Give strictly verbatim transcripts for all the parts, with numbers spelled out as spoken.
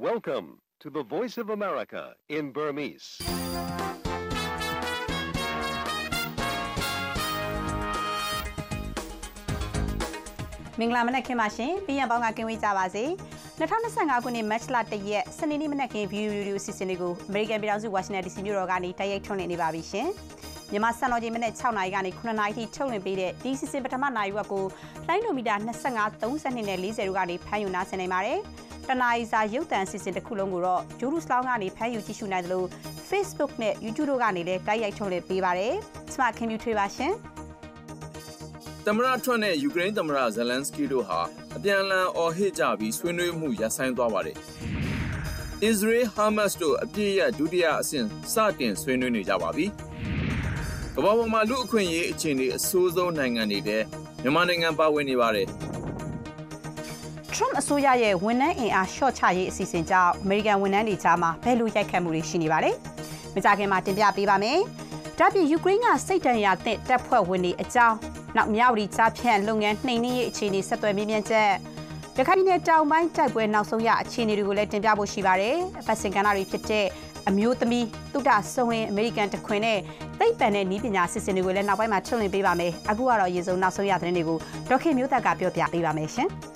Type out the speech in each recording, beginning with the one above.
Welcome to the Voice of America in Burmese. မင်္ဂလာမနက်ခင်းပါရှင်။ပြည်ရန်ပေါင်းကကင်းဝေးကြပါစေ။၂၀၂၅ခုနှစ်မတ်လ၁ရက်စနေနေ့မနက်ခင်း View Radio အစီအစဉ်လေးကို American ပြည်ထောင်စု Washington ဒီ စီ မြို့တော်ကနေတိုက်ရိုက်ထုတ်လွှင့်နေပါပြီရှင်။မြန်မာစံတော်ချိန်မနက်၆နာရီကနေ၇နာရီထိထုတ်လွှင့်ပေးတဲ့ဒီအစီအစဉ်ပထမနာရီဝက်ကိုလိုင်းဒိုမီတာ၂၅ ၃၂နဲ့၄၀တို့ကနေဖမ်းယူနားဆင်နိုင်ပါတယ်။တနာရီစာရုပ်သံအစီအစဉ်တစ်ခုလုံးကိုတော့ Jerusalem ကနေဖမ်းယူကြည့်ရှုနိုင်တယ်လို့ Facebook နဲ့ YouTube တို့ကနေလည်းတိုက်ရိုက်ထုတ်လွှင့်ပေးပါတယ်။ကျွန်မခင်ဗျူထွေးပါရှင်။သမ္မတထရန့်နဲ့ယူကရိန်းသမ္မတဇယ်လန်စကီတို့ဟာအပြန်အလှန်အော်ဟစ်ကြပြီးဆွေးနွေးမှုရပ်ဆိုင်းသွားပါတယ်။ Israel Hamas တို့အပြည့်ရဒုတိယအဆင့်စတင်ဆွေးနွေးနေကြပါပြီ။ကမ္ဘာပေါ်မှာလူအခွင့်အရေးအခြေအနေအဆိုးဆုံးနိုင်ငံတွေထဲမြန်မာနိုင်ငံပါဝင်နေပါတယ်။ Trump အစိုးရရဲ့ဝန်ထမ်းအင်အားရှော့ချရေးအစီအစဉ်ကြောင့် American ဝန်ထမ်းတွေကြားမှာဘယ်လိုရိုက်ခတ်မှုတွေရှိနေပါလဲ။မကြခင်မှာတင်ပြပေးပါမယ်။ဒါပြင်ယူကရိန်းကစိတ်တန်ရာသင့်တပ်ဖွဲ့ဝင်တွေအကြောင်းနောက်မြောက်ရီချဖြန့်လုပ်ငန်းနှိမ်နင်းရေးအခြေအနေဆက်သွယ်မြင့်မြတ်ချက်ရခိုင်ပြည်နယ်တောင်ပိုင်းတိုက်ပွဲနောက်ဆုံးရအခြေအနေတွေကိုလည်းတင်ပြဖို့ရှိပါတယ်။ပတ်စင်ကဏ္ဍတွေဖြစ်တဲ့အမျိုးသမီးသုတဆုံလင်းအမေရိကန်တခွင်နဲ့သိပ္ပံနဲ့နည်းပညာစစ်စင်တွေကိုလည်းနောက်ပိုင်းမှာထုတ်လွှင့်ပေးပါမယ်။အခုကတော့ရေစုံနောက်ဆုံးရသတင်းတွေကိုဒေါက်ခင်မျိုးသက်ကပြောပြပေးပါမယ်ရှင်။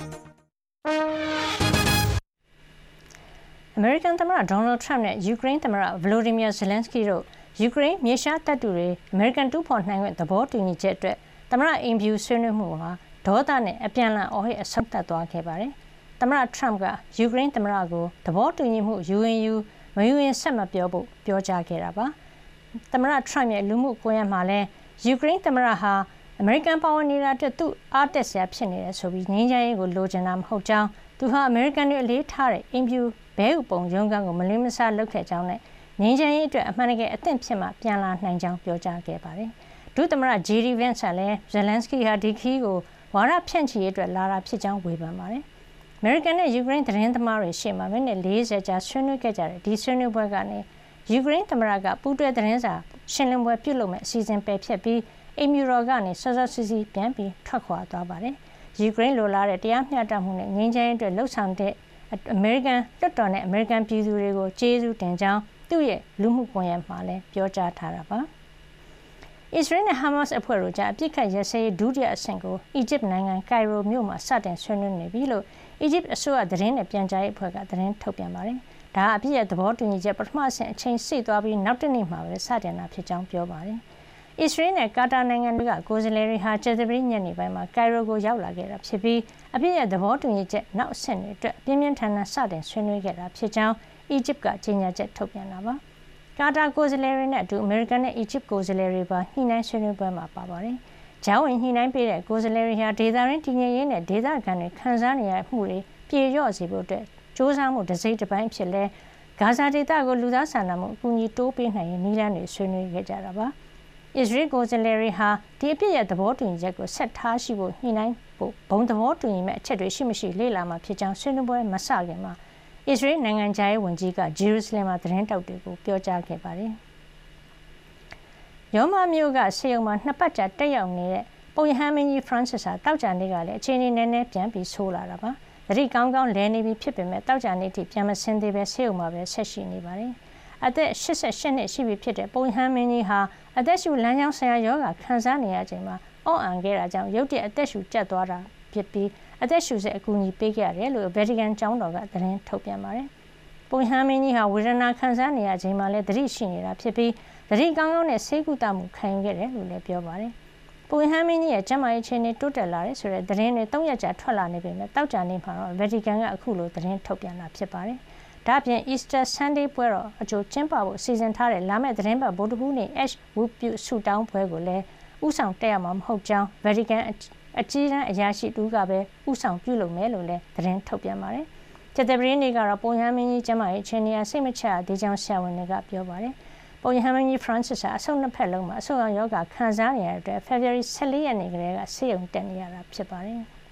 American သမ္မတ Donald Trump နဲ့ ယူကရိန်းသမ္မတ Volodymyr Zelensky တို့ယူကရိန်းမြေရှားတပ်တူတွေ American တူဖော်နိုင်ခွင့်သဘောတူညီချက်အတွက်သမ္မတအိမ်ဖြူဆွေးနွေးမှုဟာဒေါသနဲ့အပြန်အလှန်အော်ဟစ်အဆုံးသတ်သွားခဲ့ပါတယ်။သမ္မတ Trump ကယူကရိန်းသမ္မတကိုသဘောတူညီမှုယူရင်ယူမယူရင်ဆက်မပြောဖို့ပြောကြားခဲ့တာပါ။သမ္မတ Trump ရဲ့လူမှုကွန်ရက်မှာလည်းယူကရိန်းသမ္မတဟာအမေရိကန်ပါဝင်နေတာအတွက်သူ့အားတက်စရာဖြစ်နေတယ်ဆိုပြီးငြိမ်းချမ်းရေးကိုလိုချင်တာမဟုတ်ကြောင်းသူဟာအမေရိကန်တွေအလေးထားတဲ့အိမ်ဖြူဘဲဥပုံရုံးခန်းကိုမလင်းမစားလုပ်ခဲ့ကြောင်းနဲ့ငြိမ်းချမ်းရေးအတွက်အမှန်တကယ်အသင့်ဖြစ်မှပြန်လာနိုင်ကြောင်းပြောကြားခဲ့ပါတယ်။ဒုသမ္မတ ဂျေဒီ Vance ကလည်း Zelensky ဟာဒီခီးကိုဝါဒဖြန့်ချီရေးအတွက်လာတာဖြစ်ကြောင်းဝေဖန်ပါတယ်။အမေရိကန်နဲ့ယူကရိန်းသတင်းသမားတွေရှေ့မှာမိနစ်၄၀ကြာဆွေးနွေးခဲ့ကြတဲ့ဒီဆွေးနွေးပွဲကနေယူကရိန်းသမ္မတကပူးတွဲသတင်းစာရှင်းလင်းပွဲပြုလုပ်မဲ့အစီအစဉ်ပယ်ဖျက်ပြီးအိမ်ဖြူတော်ကနေစောစောစီးစီးပြန်ပြီးထွက်ခွာသွားပါတယ်။ယူကရိန်းလိုလားတဲ့တရားမျှတမှုနဲ့ငြိမ်းချမ်းရေးအတွက်လှုံ့ဆော်တဲ့အမေရိကန်လွှတ်တော်နဲ့အမေရိကန်ပြည်သူတွေကိုကျေးဇူးတင်ကြောင်းသူ့ရဲ့လူမှုကွန်ရက်မှာလည်းပြောကြားထားတာပါ။ Israel နဲ့ Hamas အဖွဲ့တို့ကြားအပြစ်ခတ်ရစဲရေးဒုတိယအဆင့်ကိုအီဂျစ်နိုင်ငံကိုင်ရိုမြို့မှာစတင်ဆွေးနွေးနေပြီလို့အီဂျစ်အစိုးရသတင်းနဲ့ပြန်ကြားရေးအဖွဲ့ကသတင်းထုတ်ပြန်ပါတယ်။ဒါအပြစ်ရဲ့သဘောတူညီချက်ပထမအဆင့်အချိန်ဆိတ်သွားပြီးနောက်တစ်နေ့မှာပဲစတင်တာဖြစ်ကြောင်းပြောပါတယ်။ Israel နဲ့ကာတာနိုင်ငံတွေကကိုယ်စားလှယ်တွေဟာကြာသပတေးညနေပိုင်းမှာကိုင်ရိုကိုရောက်လာခဲ့တာဖြစ်ပြီးအပြစ်ရဲ့သဘောတူညီချက်နောက်အဆင့်တွေအတွက်ပြင်းပြင်းထန်ထန်စတင်ဆွေးနွေးခဲ့တာဖြစ်ကြောင်းအီဂျစ်ကကြေညာချက်ထုတ်ပြန်တာပါ။ကာတာကိုယ်စားလှယ်တွေနဲ့အတူအမေရိကန်နဲ့အီဂျစ်ကိုယ်စားလှယ်တွေပါညှိနှိုင်းဆွေးနွေးပွဲမှာပါပါတယ်။ဂျာဝင်ညှိနှိုင်းပေးတဲ့ကိုယ်စားလှယ်တွေဟာဒေသရင်းတည်ငြိမ်ရေးနဲ့ဒေသခံတွေခံစားနေရမှုတွေပြေလျော့စေဖို့အတွက်စ조사မှုတစ်စိတ်တစ်ပိုင်းဖြစ်လဲဂါဇာဒေသကိုလူသားစာနာမှုအကူအညီတိုးပေးနိုင်ရေးနည်းလမ်းတွေဆွေးနွေးခဲ့ကြတာပါ။ Israel ကိုယ်စားလှယ်တွေဟာဒီအပြစ်ရဲ့သဘောတူညီချက်ကိုဆက်ထားရှိဖို့ညှိနှိုင်းဖို့ဘုံသဘောတူညီမဲ့အချက်တွေရှိမရှိလေ့လာမှာဖြစ်ကြောင်းဆွေးနွေးပွဲမစခင်မှာIsrael နိုင်ငံခြားရေးဝန်ကြီးက Jerusalem မှာသတင်းတောက်တွေကိုပြောကြားခဲ့ပါတယ်။ရောမမြို့ကဆေးရုံမှာနှစ်ပတ်ကြာတက်ရောက်နေတဲ့ပုပ်ရဟန်းမင်းကြီး Francis ဟာတောက်ကြနေ့ကလည်းအခြေအနေနည်းနည်းပြန်ပြီးဆိုးလာတာပါ။သတိကောင်းကောင်းလဲနေပြီဖြစ်ပေမဲ့တောက်ကြနေ့ထိပြန်မဆင်းသေးပဲဆေးရုံမှာပဲဆက်ရှိနေပါတယ်။အသက်၈၈နှစ်ရှိပြီဖြစ်တဲ့ပုပ်ရဟန်းမင်းကြီးဟာအသက်ရှူလမ်းကြောင်းဆိုင်ရာရောဂါခံစားနေရချိန်မှာအော့အန်ခဲ့တာကြောင့်ရုတ်တရက်အသက်ရှူကျပ်သွားတာဖြစ်ပြီးအသက်ရှူစေအကူအညီပေးခဲ့ရတယ်လို့ Vatican ကျောင်းတော်ကသတင်းထုတ်ပြန်ပါတယ်။ပုပ်ရဟန်းမင်းကြီးဟာဝေဒနာခံစားနေရချိန်မှာလည်းသတိရှိနေတာဖြစ်ပြီးသတိကောင်းကောင်းနဲ့ဆေးကုသမှုခံယူခဲ့တယ်လို့လည်းပြောပါတယ်။ပုပ်ရဟန်းမင်းကြီးရဲ့ကျန်းမာရေးအခြေအနေတိုးတက်လာတယ်ဆိုတဲ့သတင်းတွေသုံးရက်ကြာထွက်လာနေပေမဲ့တောက်ကြနေ့မှာတော့ Vatican ကအခုလိုသတင်းထုတ်ပြန်တာဖြစ်ပါတယ်။ဒါ့အပြင် Easter Sunday ပွဲတော်အကျိုးကျင်းပဖို့စီစဉ်ထားတဲ့လာမယ့်သတင်းပတ်ဗုဒ္ဓဟူးနေ့ Ash ဝတ်ပြုဆုတောင်းပွဲကိုလည်းဥဆောင်တက်ရမှာမဟုတ်ကြောင်း Vatican အကြီးအကဲအရာရှိတူကပဲဥဆောင်ပြုလုပ်မယ်လို့လည်းသတင်းထုတ်ပြန်ပါတယ်။ကျတဲ့ပရင်းတွေကတော့ပုံရဟန်းမင်းကြီးကျမရဲ့အခြေအနေအစိတ်မချသေးကြောင်းဆရာဝန်တွေကပြောပါတယ်။ပုံရဟန်းမင်းကြီး Francis ဟာအဆုတ်နှစ်ဖက်လုံးမှာအဆုတ်ရောဂါခံစားနေရတဲ့အတွက် February ၁၄ရက်နေ့ကလေးကဆေးရုံတက်နေရတာဖြစ်ပါတယ်။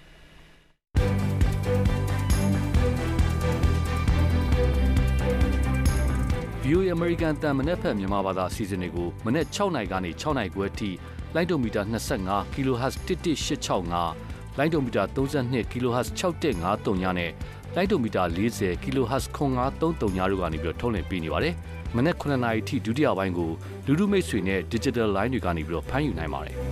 ဗီအိုအေ American တန်မနက်ဖက်မြန်မာဘာသာအစီအစဉ်တွေကိုမနက်၆နာရီကနေ၆နာရီခွဲထိလိုင်းဒိုမီတာ၂၅ kHz တစ်တစ်၈၆၅လိုင်းဒိုမီတာ၃၂ kHz ၆၁၅၃ညနဲ့လိုက်တိုမီတာ၄၀ kilohertz ခွန်အားသုံးသုံးညာတို့ကနေပြီးတော့ထုတ်လွှင့်ပေးနေပါတယ်။မနက်ခုနှစ်နာရီထိဒုတိယပိုင်းကိုလူလူမိတ်ဆွေနဲ့ digital line တွေကနေပြီးတော့ဖမ်းယူနိုင်ပါတယ်။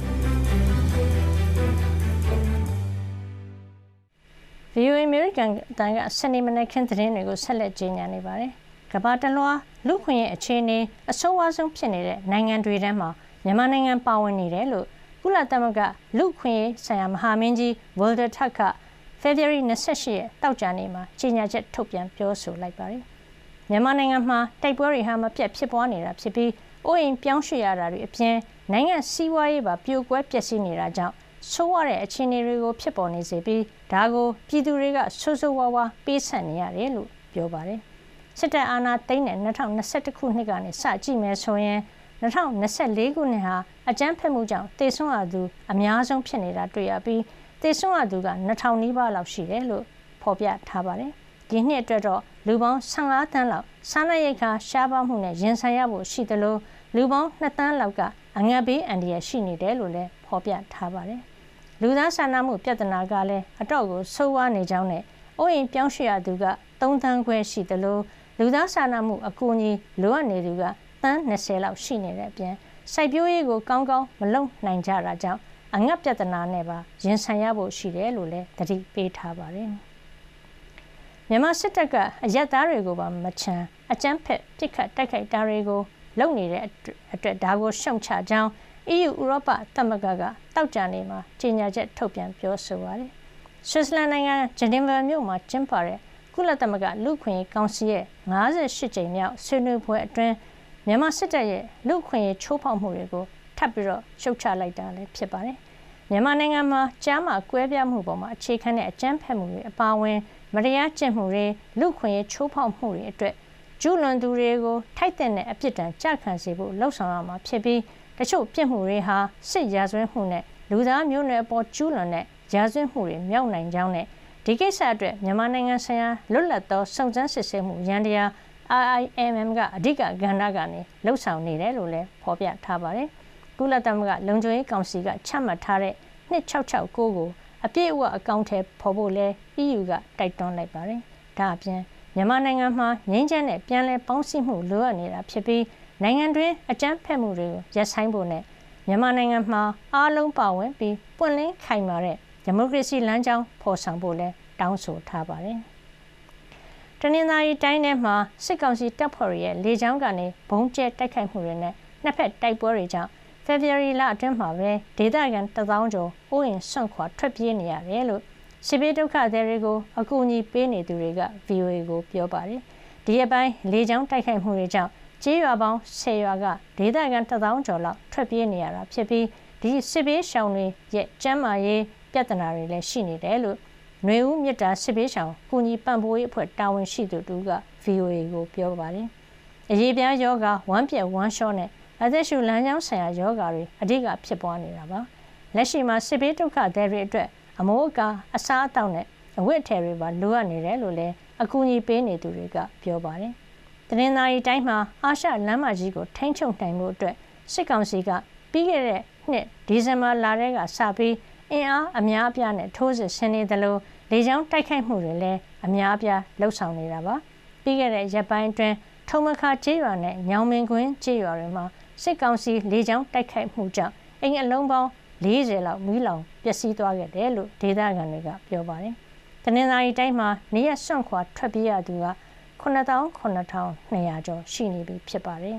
ဗီအိုအေ American တန်ကစနေမနက်ခင်းသတင်းတွေကိုဆက်လက်ကြေညာနေပါတယ်။ကမ္ဘာတလွှားလူခွင့်ရဲ့အခြေအနေအဆိုးဝါးဆုံးဖြစ်နေတဲ့နိုင်ငံတွေထဲမှာမြန်မာနိုင်ငံပါဝင်နေတယ်လို့ကုလသမဂ္ဂလူခွင့်ရေးဆိုင်ရာမဟာမင်းကြီး Volker Turk က ဖေဖော်ဝါရီ ၂၈ ရက်တောက်ကြနေ့မှာကြေညာချက်ထုတ်ပြန်ပြောဆိုလိုက်ပါတယ်။မြန်မာနိုင်ငံမှာတိုက်ပွဲတွေဟာမပြတ်ဖြစ်ပွားနေတာဖြစ်ပြီးအိုးအိမ်ပြောင်းရွှေ့ရတာတွေအပြင်နိုင်ငံစီးပွားရေးပါပြိုကွဲပျက်စီးနေတာကြောင့်ဆိုးဝါးတဲ့အခြေအနေတွေကိုဖြစ်ပေါ်နေစေပြီးဒါကိုပြည်သူတွေကဆိုးဆိုးဝါးဝါးပေးဆပ်နေရတယ်လို့ပြောပါတယ်။စစ်တပ်အာဏာသိမ်းတဲ့၂၀၂၁ခုနှစ်ကနေစကြည့်မယ်ဆိုရင်၂၀၂၄ခုနှစ်ဟာအကြမ်းဖက်မှုကြောင့်သေဆုံးရသူအများဆုံးဖြစ်နေတာတွေ့ရပြီးသေဆုံးရသူက၂၀၀၀နီးပါးလောက်ရှိတယ်လို့ဖော်ပြထားပါတယ်။ဒီနှစ်အတွက်တော့လူပေါင်း၁၅သန်းလောက်စားနပ်ရိက္ခာရှားပါးမှုနဲ့ရင်ဆိုင်ရဖို့ရှိသလိုလူပေါင်း၂သန်းလောက်ကအငတ်ဘေးအန္တရာယ်ရှိနေတယ်လို့လည်းဖော်ပြထားပါတယ်။လူသားစာနာမှုပြဿနာကလည်းအတော့ကိုဆိုးဝါးနေကြောင်းနဲ့အိုးအိမ်ပြောင်းရွှေ့ရသူက၃သန်းခွဲရှိသလိုလူသားစာနာမှုအကူအညီလိုအပ်နေသူကသန်း၂၀လောက်ရှိနေတဲ့အပြင်စိုက်ပျိုးရေးကိုကောင်းကောင်းမလုပ်နိုင်ကြတာကြောင့်အငတ်ပြဿနာနဲ့ပါရင်ဆိုင်ရဖို့ရှိတယ်လို့လည်းသတိပေးထားပါတယ်။မြန်မာစစ်တပ်ကအရက်သားတွေကိုပါမချမ်းအကြမ်းဖက်ပစ်ခတ်တိုက်ခိုက်တာတွေကိုလုပ်နေတဲ့အတွက်ဒါကိုရှုံချကြောင်း အီးယူ ဥရောပသမဂ္ဂကတောက်ကြနေမှာကြေညာချက်ထုတ်ပြန်ပြောဆိုပါတယ်။ဆွစ်ဇာလန်နိုင်ငံဂျနီဗာမြို့မှာကျင်းပတဲ့ကုလသမဂ္ဂလူ့ခွင့်ရေးကောင်စီရဲ့၅၈ကြိမ်မြောက်ဆွေးနွေးပွဲအတွင်းမြန်မာစစ်တပ်ရဲ့လူ့ခွင့်ရေးချိုးဖောက်မှုတွေကိုထပ်ပြီးတော့ရှုတ်ချလိုက်တာလည်းဖြစ်ပါတယ်။မြန်မာနိုင်ငံမှာကြားမှာကွဲပြားမှုပေါ်မှာအခြေခံတဲ့အကြမ်းဖက်မှုတွေအပါအဝင်မတရားကျင့်မှုတွေလူ့ခွင့်ရေးချိုးဖောက်မှုတွေအတွက်ကျူးလွန်သူတွေကိုထိုက်တဲ့အပြစ်ဒဏ်ကြခံစေဖို့လှုံ့ဆော်ရမှာဖြစ်ပြီးတချို့ပြစ်မှုတွေဟာစစ်ရာဇဝတ်မှုနဲ့လူသားမျိုးနွယ်အပေါ်ကျူးလွန်တဲ့ရာဇဝတ်မှုတွေမြောက်နိုင်ကြောင်းနဲ့ဒီကိစ္စအတွက်မြန်မာနိုင်ငံဆိုင်ရာလွတ်လပ်သောစုံစမ်းစစ်ဆေးမှုရန်တရား I I M M ကအဓိကကဏ္ဍကနေလှုပ်ဆောင်နေတယ်လို့လည်းဖော်ပြထားပါတယ်။ကုလသမဂ္ဂလုံခြုံရေးကောင်စီကချမှတ်ထားတဲ့နှစ်၆၆၉ကိုအပြည့်အဝအကောင့်ထဲပေါ်ဖို့လဲ အီးယူ ကတိုက်တွန်းလိုက်ပါတယ်။ဒါအပြင်မြန်မာနိုင်ငံမှာငြိမ်းချမ်းတဲ့ပြန်လည်ပေါင်းစည်းမှုလိုအပ်နေတာဖြစ်ပြီးနိုင်ငံတွင်းအကြမ်းဖက်မှုတွေကိုရပ်ဆိုင်းဖို့နဲ့မြန်မာနိုင်ငံမှာအားလုံးပါဝင်ပြီးပွင့်လင်းခိုင်မာတဲ့ဒီမိုကရေစီလမ်းကြောင်းဖော်ဆောင်ဖို့လဲတောင်းဆိုထားပါတယ်။တနင်္သာရီတိုင်းထဲမှာစစ်ကောင်စီတပ်ဖွဲ့ရဲ့လေကြောင်းကနေဘုံကျဲတိုက်ခိုက်မှုတွေနဲ့နှစ်ဖက်တိုက်ပွဲတွေကြောင့်ဖေဖော်ဝါရီလအတွင်းမှာပဲဒေသခံတစ်သောင်းကျော်အိုးအိမ်စွန့်ခွာထွက်ပြေးနေရတယ်လို့စစ်ဘေးဒုက္ခသည်တွေကိုအကူအညီပေးနေသူတွေက ဗွီအိုအေ ကိုပြောပါတယ်။ဒီအပိုင်းလေကြောင်းတိုက်ခိုက်မှုတွေကြောင့်ကျေးရွာပေါင်း၁၀ရွာကဒေသခံတစ်သောင်းကျော်လောက်ထွက်ပြေးနေရတာဖြစ်ပြီးဒီစစ်ဘေးရှောင်တွေရဲ့ကျန်းမာရေးပြဿနာတွေလည်းရှိနေတယ်လို့နွေဦးမြစ်တာစစ်ဘေးရှောင်ကူညီပံ့ပိုးရေးအဖွဲ့တာဝန်ရှိသူတူက ဗွီအိုအေ ကိုပြောပါတယ်။အရေးပြားယောဂဝမ်းပြက်ဝမ်းလျှောနဲ့အသက်ရှူလမ်းကြောင်းဆိုင်ရာယောဂတွေအဓိကဖြစ်ပွားနေတာပါ။လက်ရှိမှာစစ်ဘေးဒုက္ခသည်တွေအတွက်အမိုးအကာအစားအသောက်နဲ့အဝတ်အထည်တွေပါလိုအပ်နေတယ်လို့လည်းအကူအညီပေးနေသူတွေကပြောပါတယ်။တနင်္သာရီတိုင်းမှာအာရှလမ်းမကြီးကိုထိန်းချုပ်နိုင်မှုအတွက်စစ်ကောင်စီကပြီးခဲ့တဲ့နှစ်ဒီဇင်ဘာလထဲကစပြီးအင်အားအများအပြားနဲ့ထိုးစစ်ဆင်နေသလိုလေကြောင်းတိုက်ခိုက်မှုတွေလည်းအများအပြားလှုပ်ဆောင်နေတာပါပြီးခဲ့တဲ့ရက်ပိုင်းအတွင်းထုံမခါကျေးရွာနဲ့ညောင်မင်းကွင်းကျေးရွာတွေမှာစစ်ကောင်စီလေကြောင်းတိုက်ခိုက်မှုကြောင့်အိမ်အလုံးပေါင်း၄၀လောက်မီးလောင်ပျက်စီးသွားခဲ့တယ်လို့ဒေသခံတွေကပြောပါတယ်တနင်္သာရီတိုင်းမှာနေရစွန့်ခွာထွက်ပြေးရသူကခုနှစ်သောင်းခုနှစ်ထောင်နှစ်ရာကျော်ရှိနေပြီဖြစ်ပါတယ်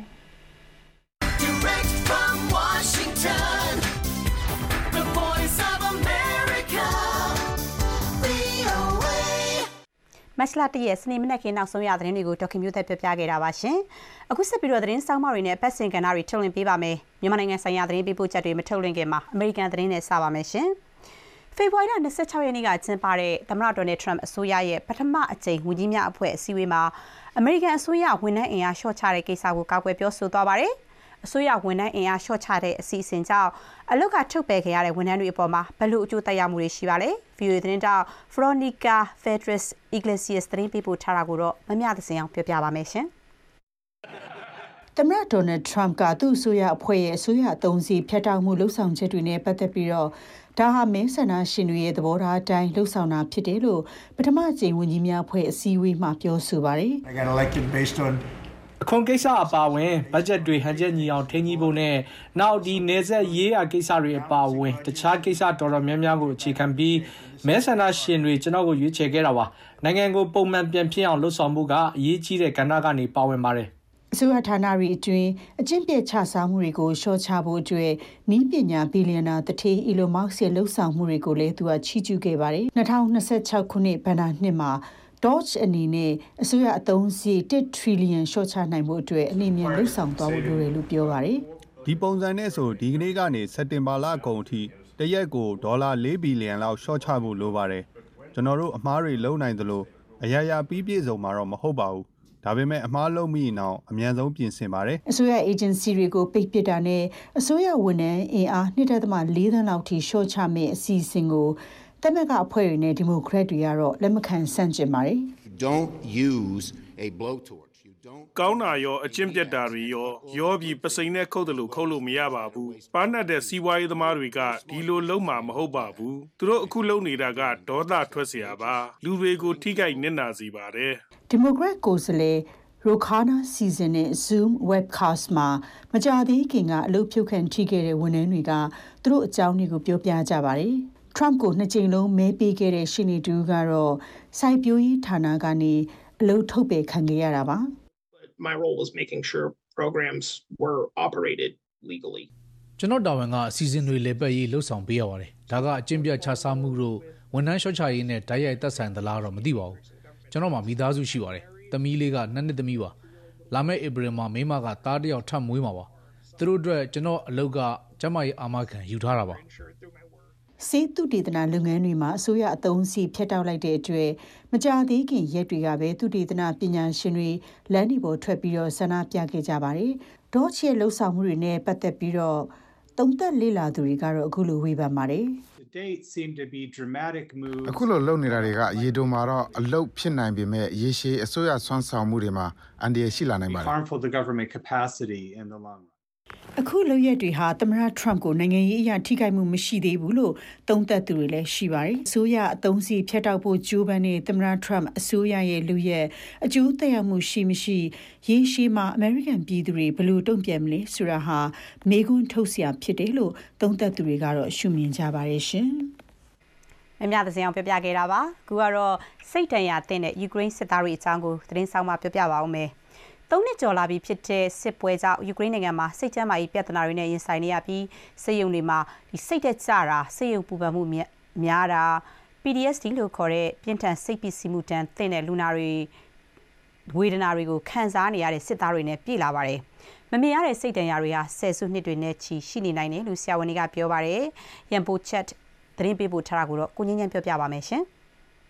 Direct from Washington, the voice of America, ဗွီအိုအေမတ်လတရက်စနေမနက်ခင်းနောက်ဆုံးရသတင်းတွေကိုဒေါက်ခင်မျိုးသက်ပြပြခဲ့တာပါရှင်။အခုဆက်ပြီးတော့သတင်းဆောင်မတွေနဲ့ပတ်စင်ကဏ္ဍတွေထုတ်လွှင့်ပေးပါမယ်။မြန်မာနိုင်ငံဆိုင်ရာသတင်းပေးပို့ချက်တွေမထုတ်လွှင့်ခင်မှာအမေရိကန်သတင်းနဲ့စပါမယ်ရှင်။ဖေဖော်ဝါရီလ၂၆ရက်နေ့ကကျင်းပတဲ့သမ္မတဒေါ်နယ်ထရန့်အစိုးရရဲ့ပထမအကြိမ်ဝန်ကြီးများအဖွဲ့အစည်းအဝေးမှာအမေရိကန်အစိုးရဝန်ထမ်းအင်အားလျှော့ချတဲ့ကိစ္စကိုကောက်ွယ်ပြောဆိုသွားပါတယ်။အစိုးရဝန်ထမ်းအင်အားလျှော့ချတဲ့အစီအစဉ်ကြောင့်အလုတ်ကထုတ်ပယ်ခဲ့ရတဲ့ဝန်ထမ်းတွေအပေါ်မှာဘယ်လိုအကျိုးသက်ရောက်မှုတွေရှိပါလဲ။ ဗွီအိုအေ သတင်းတောက် Veronica Fedres Iglesias သတင်းပေးပို့ထားတာကိုတော့မမြသစင်အောင်ပြောပြပါမယ်ရှင်။သမ္မတဒေါ်နယ်ထရမ့်ကသူ့အစိုးရအဖွဲ့ရဲ့အစိုးရအသုံးစရိတ်ဖြတ်တောက်မှုလှုပ်ဆောင်ချက်တွေနဲ့ပတ်သက်ပြီးတော့ဒါဟာမဲဆန္ဒရှင်တွေရဲ့သဘောထားအတိုင်းလှုပ်ဆောင်တာဖြစ်တယ်လို့ပထမအကြိမ်ဝန်ကြီးများအဖွဲ့အစည်းအဝေးမှာပြောဆိုပါတယ် I got elected based on အခွန်ကိစ္စအပါအဝင်ဘတ်ဂျက်တွေဟန်ချက်ညီအောင်ထိန်းကြီးဖို့နဲ့နောက်ဒီနေဆက်ရေးရာကိစ္စတွေအပါအဝင်တခြားကိစ္စတော်တော်များများကိုအခြေခံပြီးမဲဆန္ဒရှင်တွေကျွန်တော်ကိုရွေးချယ်ခဲ့တာပါနိုင်ငံကိုပုံမှန်ပြန်ဖြစ်အောင်လှုပ်ဆောင်မှုကအရေးကြီးတဲ့ကဏ္ဍကနေပါဝင်ပါတယ်အစိုးရဌာနတွေအတွင်းအကျင့်ပြည့်ချစားမှုတွေကိုရှော့ချဖို့အတွက်နည်းပညာဘီလီယံနာတထေးအီလိုမောက်စ်ရဲ့လှုပ်ဆောင်မှုတွေကိုလည်းသူကချီးကျူးခဲ့ပါတယ်၂၀၂၆ခုနှစ်ဘဏ္ဍာနှစ်မှာDodge အနေနဲ့အစိုးရအသုံးစရိတ်one trillion ရှော့ချနိုင်မှုအတွက်အနည်းငယ်လှုပ်ဆောင်သွားဖို့လိုတယ်လို့ပြောပါတယ်ဒီပုံစံနဲ့ဆိုဒီကနေ့ကနေစက်တင်ဘာလအကုန်အထိတရက်ကိုဒေါ်လာfourဘီလီယံလောက်ရှော့ချဖို့လိုပါတယ်ကျွန်တော်တို့အမှားတွေလုံနိုင်သလိုအရာရာပြီးပြည့်စုံမှာတော့မဟုတ်ပါဘူးဒါပေမဲ့အမှားလုံးမိရင်တော့အမြန်ဆုံးပြင်ဆင်ပါတယ်အစိုးရ agency တွေကိုပိတ်ပစ်တာနဲ့အစိုးရဝန်ထမ်းအင်အားtwo point fourသန်းလောက်ထိရှော့ချမယ့်အစီအစဉ်ကိုတမကအဖွဲ့တွေနဲ့ဒီမိုကရက်တွေကတော့လက်မခံဆန့်ကျင်ပါတယ် Don't use a blowtorch. You don't ကောင်းတာရောအကျင့်ပြတ်တာတွေရောရောပြီးပစိန်နဲ့ခုတ်တယ်လို့ခုတ်လို့မရပါဘူး။ပါနတ်တဲ့စီးပွားရေးသမားတွေကဒီလိုလုံးမှာမဟုတ်ပါဘူး။သူတို့အခုလုံးနေတာကဒေါသထွက်เสียပါ။လူတွေကိုထိခိုက်နစ်နာစေပါတယ်။ဒီမိုကရက်ကိုယ်စားလှယ် Rokana Season နဲ့ Zoom webcast မှာမကြသေးခင်ကအလုပ်ဖြုတ်ခံထိခဲ့တဲ့ဝန်ထမ်းတွေကသူတို့အကြောင်းတွေကိုပြောပြကြပါတယ်။ Trump ကိုနှစ်ကြိမ်လုံးမဲပေးခဲ့တဲ့ရှင်းနေတူကတော့စိုက်ပျိုးရေးဌာနကနေအလုပ်ထုတ်ပယ်ခံခဲ့ရတာပါ My role was making sure programs were operated legally ကျွန်တော်တာဝန်ကအစီအစဉ်တွေလေပတ်ရေးလှုပ်ဆောင်ပေးရပါတယ်ဒါကအကျင့်ပြတ်ချစားမှုတို့ဝန်ထမ်းရှော့ချရေးနဲ့ဓာတ်ရိုက်သက်ဆိုင်သလားတော့မသိပါဘူးကျွန်တော်မှမိသားစုရှိပါတယ်သမီးလေးကနှစ်နှစ်သမီးပါလာမယ့်ဧပြီမှာမိမကသားတစ်ယောက်ထပ်မွေးမှာပါသူတို့အတွက်ကျွန်တော်အလုပ်ကကျမကြီးအာမခံယူထားတာပါစေတုတေသနာလုပ်ငန်းတွေမှာအစိုးရအသုံးစရိတ်ဖြတ်တောက်လိုက်တဲ့အတွက်မကြသေးခင်ရက်တွေကပဲသူတေသနာပညာရှင်တွေလမ်းဒီပေါ်ထွက်ပြီးတော့ဆန္ဒပြခဲ့ကြပါတယ်။ဒေါ့ချ်ရဲ့လှုပ်ဆောင်မှုတွေနဲ့ပတ်သက်ပြီးတော့သုံးသပ်လေ့လာသူတွေကတော့အခုလိုဝေဖန်ပါတယ်။အခုလိုလုပ်နေတာတွေကအရေးတိုမှာတော့အလုတ်ဖြစ်နိုင်ပေမဲ့ရေရှည်အစိုးရဆွမ်းဆောင်မှုတွေမှာအန္တရာယ်ရှိလာနိုင်ပါတယ်။အခုလုပ်ရက်တွေဟာသမ္မတထရမ့်ကိုနိုင်ငံရေးအရာထိခိုက်မှုမရှိသေးဘူးလို့သုံးသပ်သူတွေလည်းရှိပါတယ်။အစိုးရအသုံးစရိတ်ဖြတ်တောက်ဖို့ကြိုးပမ်းတဲ့သမ္မတထရမ့်အစိုးရရဲ့လူရဲ့အကျိုးသက်ရောက်မှုရှိမရှိရေရှည်မှာအမေရိကန်ပြည်သူတွေဘယ်လိုတုံ့ပြန်မလဲဆိုတာဟာမေးခွန်းထုတ်စရာဖြစ်တယ်လို့သုံးသပ်သူတွေကတော့ရှုမြင်ကြပါတယ်ရှင်။အများသစင်အောင်ပြပြခဲ့တာပါ။ခုကတော့စိတ်တန်ရာတဲ့ယူကရိန်းစစ်သားတွေအကြောင်းကိုသတင်းဆောင်မှပြပြပါဦးမယ်။သုံးနှစ်ကျော်လာပြီဖြစ်တဲ့စစ်ပွဲကြောင့်ယူကရိန်းနိုင်ငံမှာစိတ်ကျန်းမာရေးပြဿနာတွေနဲ့ရင်ဆိုင်နေရပြီးစစ်ရုံတွေမှာဒီစိတ်သက်ကြတာစစ်ရုံပူပန်မှုများတာ P T S D လို့ခေါ်တဲ့ပြင်းထန်စိတ်ပစ္စည်းမှုတန်တဲ့တဲ့လူနာတွေဝေဒနာတွေကိုခံစားနေရတဲ့စစ်သားတွေနဲ့ပြည်လာပါတယ်။မမြင်ရတဲ့စိတ်တန်ရာတွေဟာဆယ်စုနှစ်တွေနဲ့ချီရှိနေနိုင်တယ်လို့ဆရာဝန်တွေကပြောပါတယ်။ရန်ပိုချက်သတင်းပေးပို့ထားတာကိုတော့ကိုငင်းငင်းပြောပြပါမယ်ရှင်။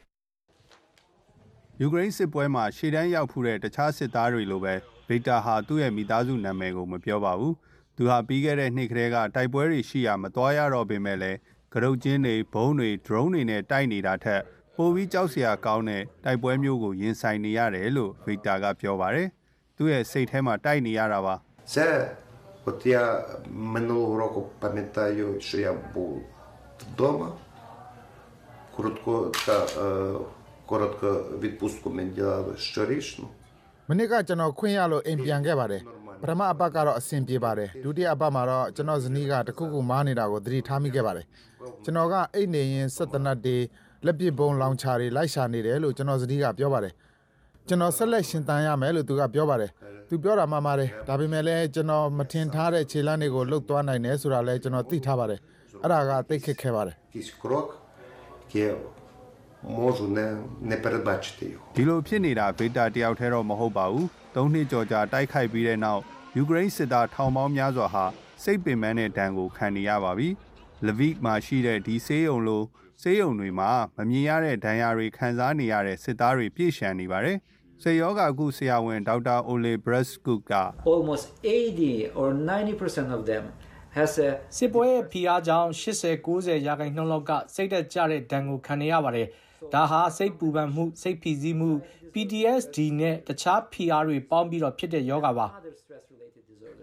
ယူကရိန်းစစ်ပွဲမှာရှေ့တန်းရောက်ဖူးတဲ့တခြားစစ်သားတွေလိုပဲဗီတာဟာသူ့ရဲ့မိသားစုနာမည်ကိုမပြောပါဘူး။သူဟာပြီးခဲ့တဲ့နှစ်ကတည်းကတိုက်ပွဲတွေရှိရမသွားရတော့ပေမဲ့လည်းကရုတ်ကျင်းတွေဘုံတွေ drone တွေနဲ့တိုက်နေတာထက်ပိုပြီးကြောက်စရာကောင်းတဲ့တိုက်ပွဲမျိုးကိုရင်ဆိုင်နေရတယ်လို့ဗီတာကပြောပါတယ်။သူ့ရဲ့စိတ်ထဲမှာတိုက်နေရတာပါ။ Це от я минулого року пам'ятаю, що я був вдома. Коротко та коротко відпустку ми діляли щорічно. မနေ့ကကျွန်တော်ခွင့်ရလို့အိမ်ပြန်ခဲ့ပါတယ်ပထမအပတ်ကတော့အဆင်ပြေပါတယ်ဒုတိယအပတ်မှာတော့ကျွန်တော်ဇနီးကတခုခုမားနေတာကိုသတိထားမိခဲ့ပါတယ်ကျွန်တော်ကအိတ်နေရင်စက်တနတ်တွေလက်ပစ်ဘုံလောင်ချာတွေလိုက်ရှာနေတယ်လို့ကျွန်တော်ဇနီးကပြောပါတယ်ကျွန်တော်ဆက်လက်ရှင်သန်ရမယ်လို့သူကပြောပါတယ်သူပြောတာမှပါတယ်ဒါပေမဲ့လည်းကျွန်တော်မထင်ထားတဲ့ခြေလမ်းတွေကိုလှုပ်သွားနိုင်တယ်ဆိုတာလည်းကျွန်တော်သိထားပါတယ်အဲ့ဒါကသိခက်ခဲပါတယ် можу не не передбачити його ဒီလိုဖြစ်နေတာဗီတာတယောက်တည်းတော့မဟုတ်ပါဘူးသုံးနှစ်ကျော်ကြာတိုက်ခိုက်ပြီးတဲ့နောက်ယူကရိန်းစစ်သားထောင်ပေါင်းများစွာဟာစိတ်ပင်ပန်းတဲ့ဒဏ်ကိုခံနေရပါပြီလဗီမှာရှိတဲ့ဒီဆေးရုံလိုဆေးရုံတွေမှာမမြင်ရတဲ့ဒဏ်ရာတွေခံစားနေရတဲ့စစ်သားတွေပြည့်ရှံနေပါတယ်ဆေးရောဂါကုဆရာဝန်ဒေါက်တာအိုလေဘရက်စကုက almost eighty or ninety percent of them has a စစ်ပွဲရဲ့ဖိအားကြောင့်eighty ninetyရာခိုင်နှုန်းလောက်ကစိတ်သက်ကြတဲ့ဒဏ်ကိုခံနေရပါတယ်ဒါဟာစိတ်ပူပန်မှုစိတ်ဖိစီးမှု P T S D နဲ့တခြားဖိအားတွေပေါင်းပြီးတော့ဖြစ်တဲ့ယောဂပါ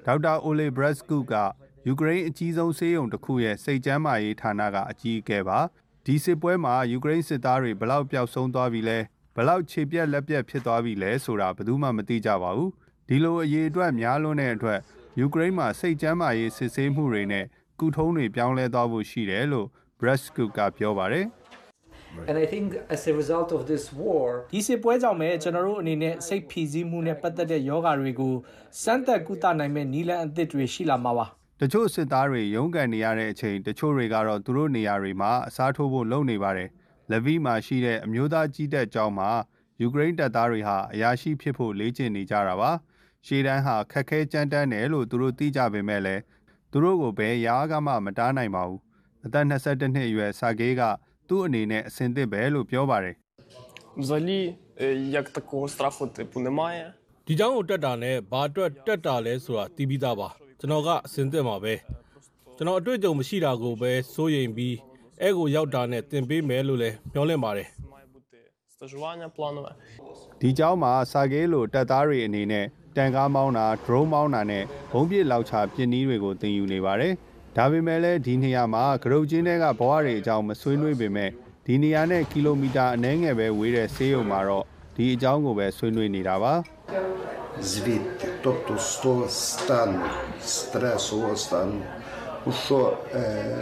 ဒေါက်တာအိုလီဘရက်စကုကယူကရိန်းအကြီးဆုံးဆေးရုံတစ်ခုရဲ့စိတ်ကျန်းမာရေးဌာနကအကြီးအကဲပါဒီစစ်ပွဲမှာယူကရိန်းစစ်သားတွေဘလောက်ပျောက်ဆုံးသွားပြီလဲဘလောက်ခြေပြက်လက်ပြက်ဖြစ်သွားပြီလဲဆိုတာဘယ်သူမှမသိကြပါဘူးဒီလိုအရေးအတွက်များလွန်းတဲ့အတွက်ယူကရိန်းမှာစိတ်ကျန်းမာရေးစစ်ဆေးမှုတွေနဲ့ကုထုံးတွေပြောင်းလဲသွားဖို့ရှိတယ်လို့ Brasco ကပြောပါတယ် And I think as a result of this war ဒီစစ်ပွဲကြောင့်ပဲကျွန်တော်တို့အနေနဲ့စိတ်ဖိစီးမှုနဲ့ပတ်သက်တဲ့ယောဂတွေကိုစမ်းသပ်ကုသနိုင်မဲ့နည်းလမ်းအသစ်တွေရှိလာမှာပါတချို့စစ်သားတွေရုန်းကန်နေရတဲ့အချိန်တချို့တွေကတော့သူတို့နေရာတွေမှာအစားထိုးဖို့လုပ်နေပါတယ်လက်ဗီမှာရှိတဲ့အမျိုးသားကြီးတပ်ကျောင်းမှာယူကရိန်းတပ်သားတွေဟာအရာရှိဖြစ်ဖို့လေ့ကျင့်နေကြတာပါရှေ့တန်းဟာခက်ခဲကြမ်းတမ်းတယ်လို့သူတို့သိကြပေမဲ့လည်းသူတို့ကိုပဲရာကမှမတားနိုင်ပါဘူးအသက်၂၁နှစ်အရွယ်စာကေးကသူ့အနေနဲ့အဆင်သင့်ပဲလို့ပြောပါတယ် Взагалі як такого страху типу немає ဒီကြောင့်ကိုတက်တာနဲ့ဘာအတွက်တက်တာလဲဆိုတာသိပြီးသားပါကျွန်တော်ကအဆင်သင့်ပါပဲကျွန်တော်အတွေ့အကြုံမရှိတာကိုပဲစိုးရိမ်ပြီးအဲကိုရောက်တာနဲ့တင်ပေးမယ်လို့လည်းပြောလင့်ပါတယ် стажування планове ဒီကြောင်းမှာစာကေးလိုတပ်သားတွေအနေနဲ့တန်ကားမောင်းတာဒရုန်းမောင်းတာနဲ့ဘုံပြစ်လောက်ချပစ်နည်းတွေကိုသင်ယူနေပါတယ်ဒါပေမဲ့လည်းဒီနေရာမှာကရုတ်ချင်းတွေကဘဝတွေအကြောင်းမဆွေးနွေးပေမဲ့ဒီနေရာနဲ့ကီလိုမီတာအနည်းငယ်ပဲဝေးတဲ့ဆေးရုံမှာတော့ဒီအကြောင်းကိုပဲဆွေးနွေးနေတာပါ Звідти, тобто з того стану, стресового стану, що е...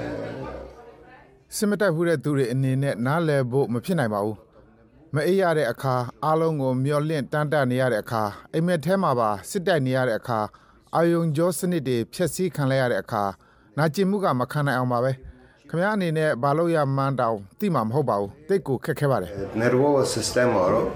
စစ်မတက်ဘူးတဲ့သူတွေအနေနဲ့နားလည်ဖို့မဖြစ်နိုင်ပါဘူးမအေးရတဲ့အခါအားလုံးကိုမျောလင့်တန်းတက်နေရတဲ့အခါအိမ်မက်ထဲမှာပါစစ်တိုက်နေရတဲ့အခါအာယုံကြောစနစ်တွေဖျက်ဆီးခံလိုက်ရတဲ့အခါနာကျင်မှုကမခံနိုင်အောင်ပါပဲခင်ဗျားအနေနဲ့ဘာလို့ရမှန်းတောင်သိမှာမဟုတ်ပါဘူးတိတ်ကိုခက်ခဲပါတယ် Нервова система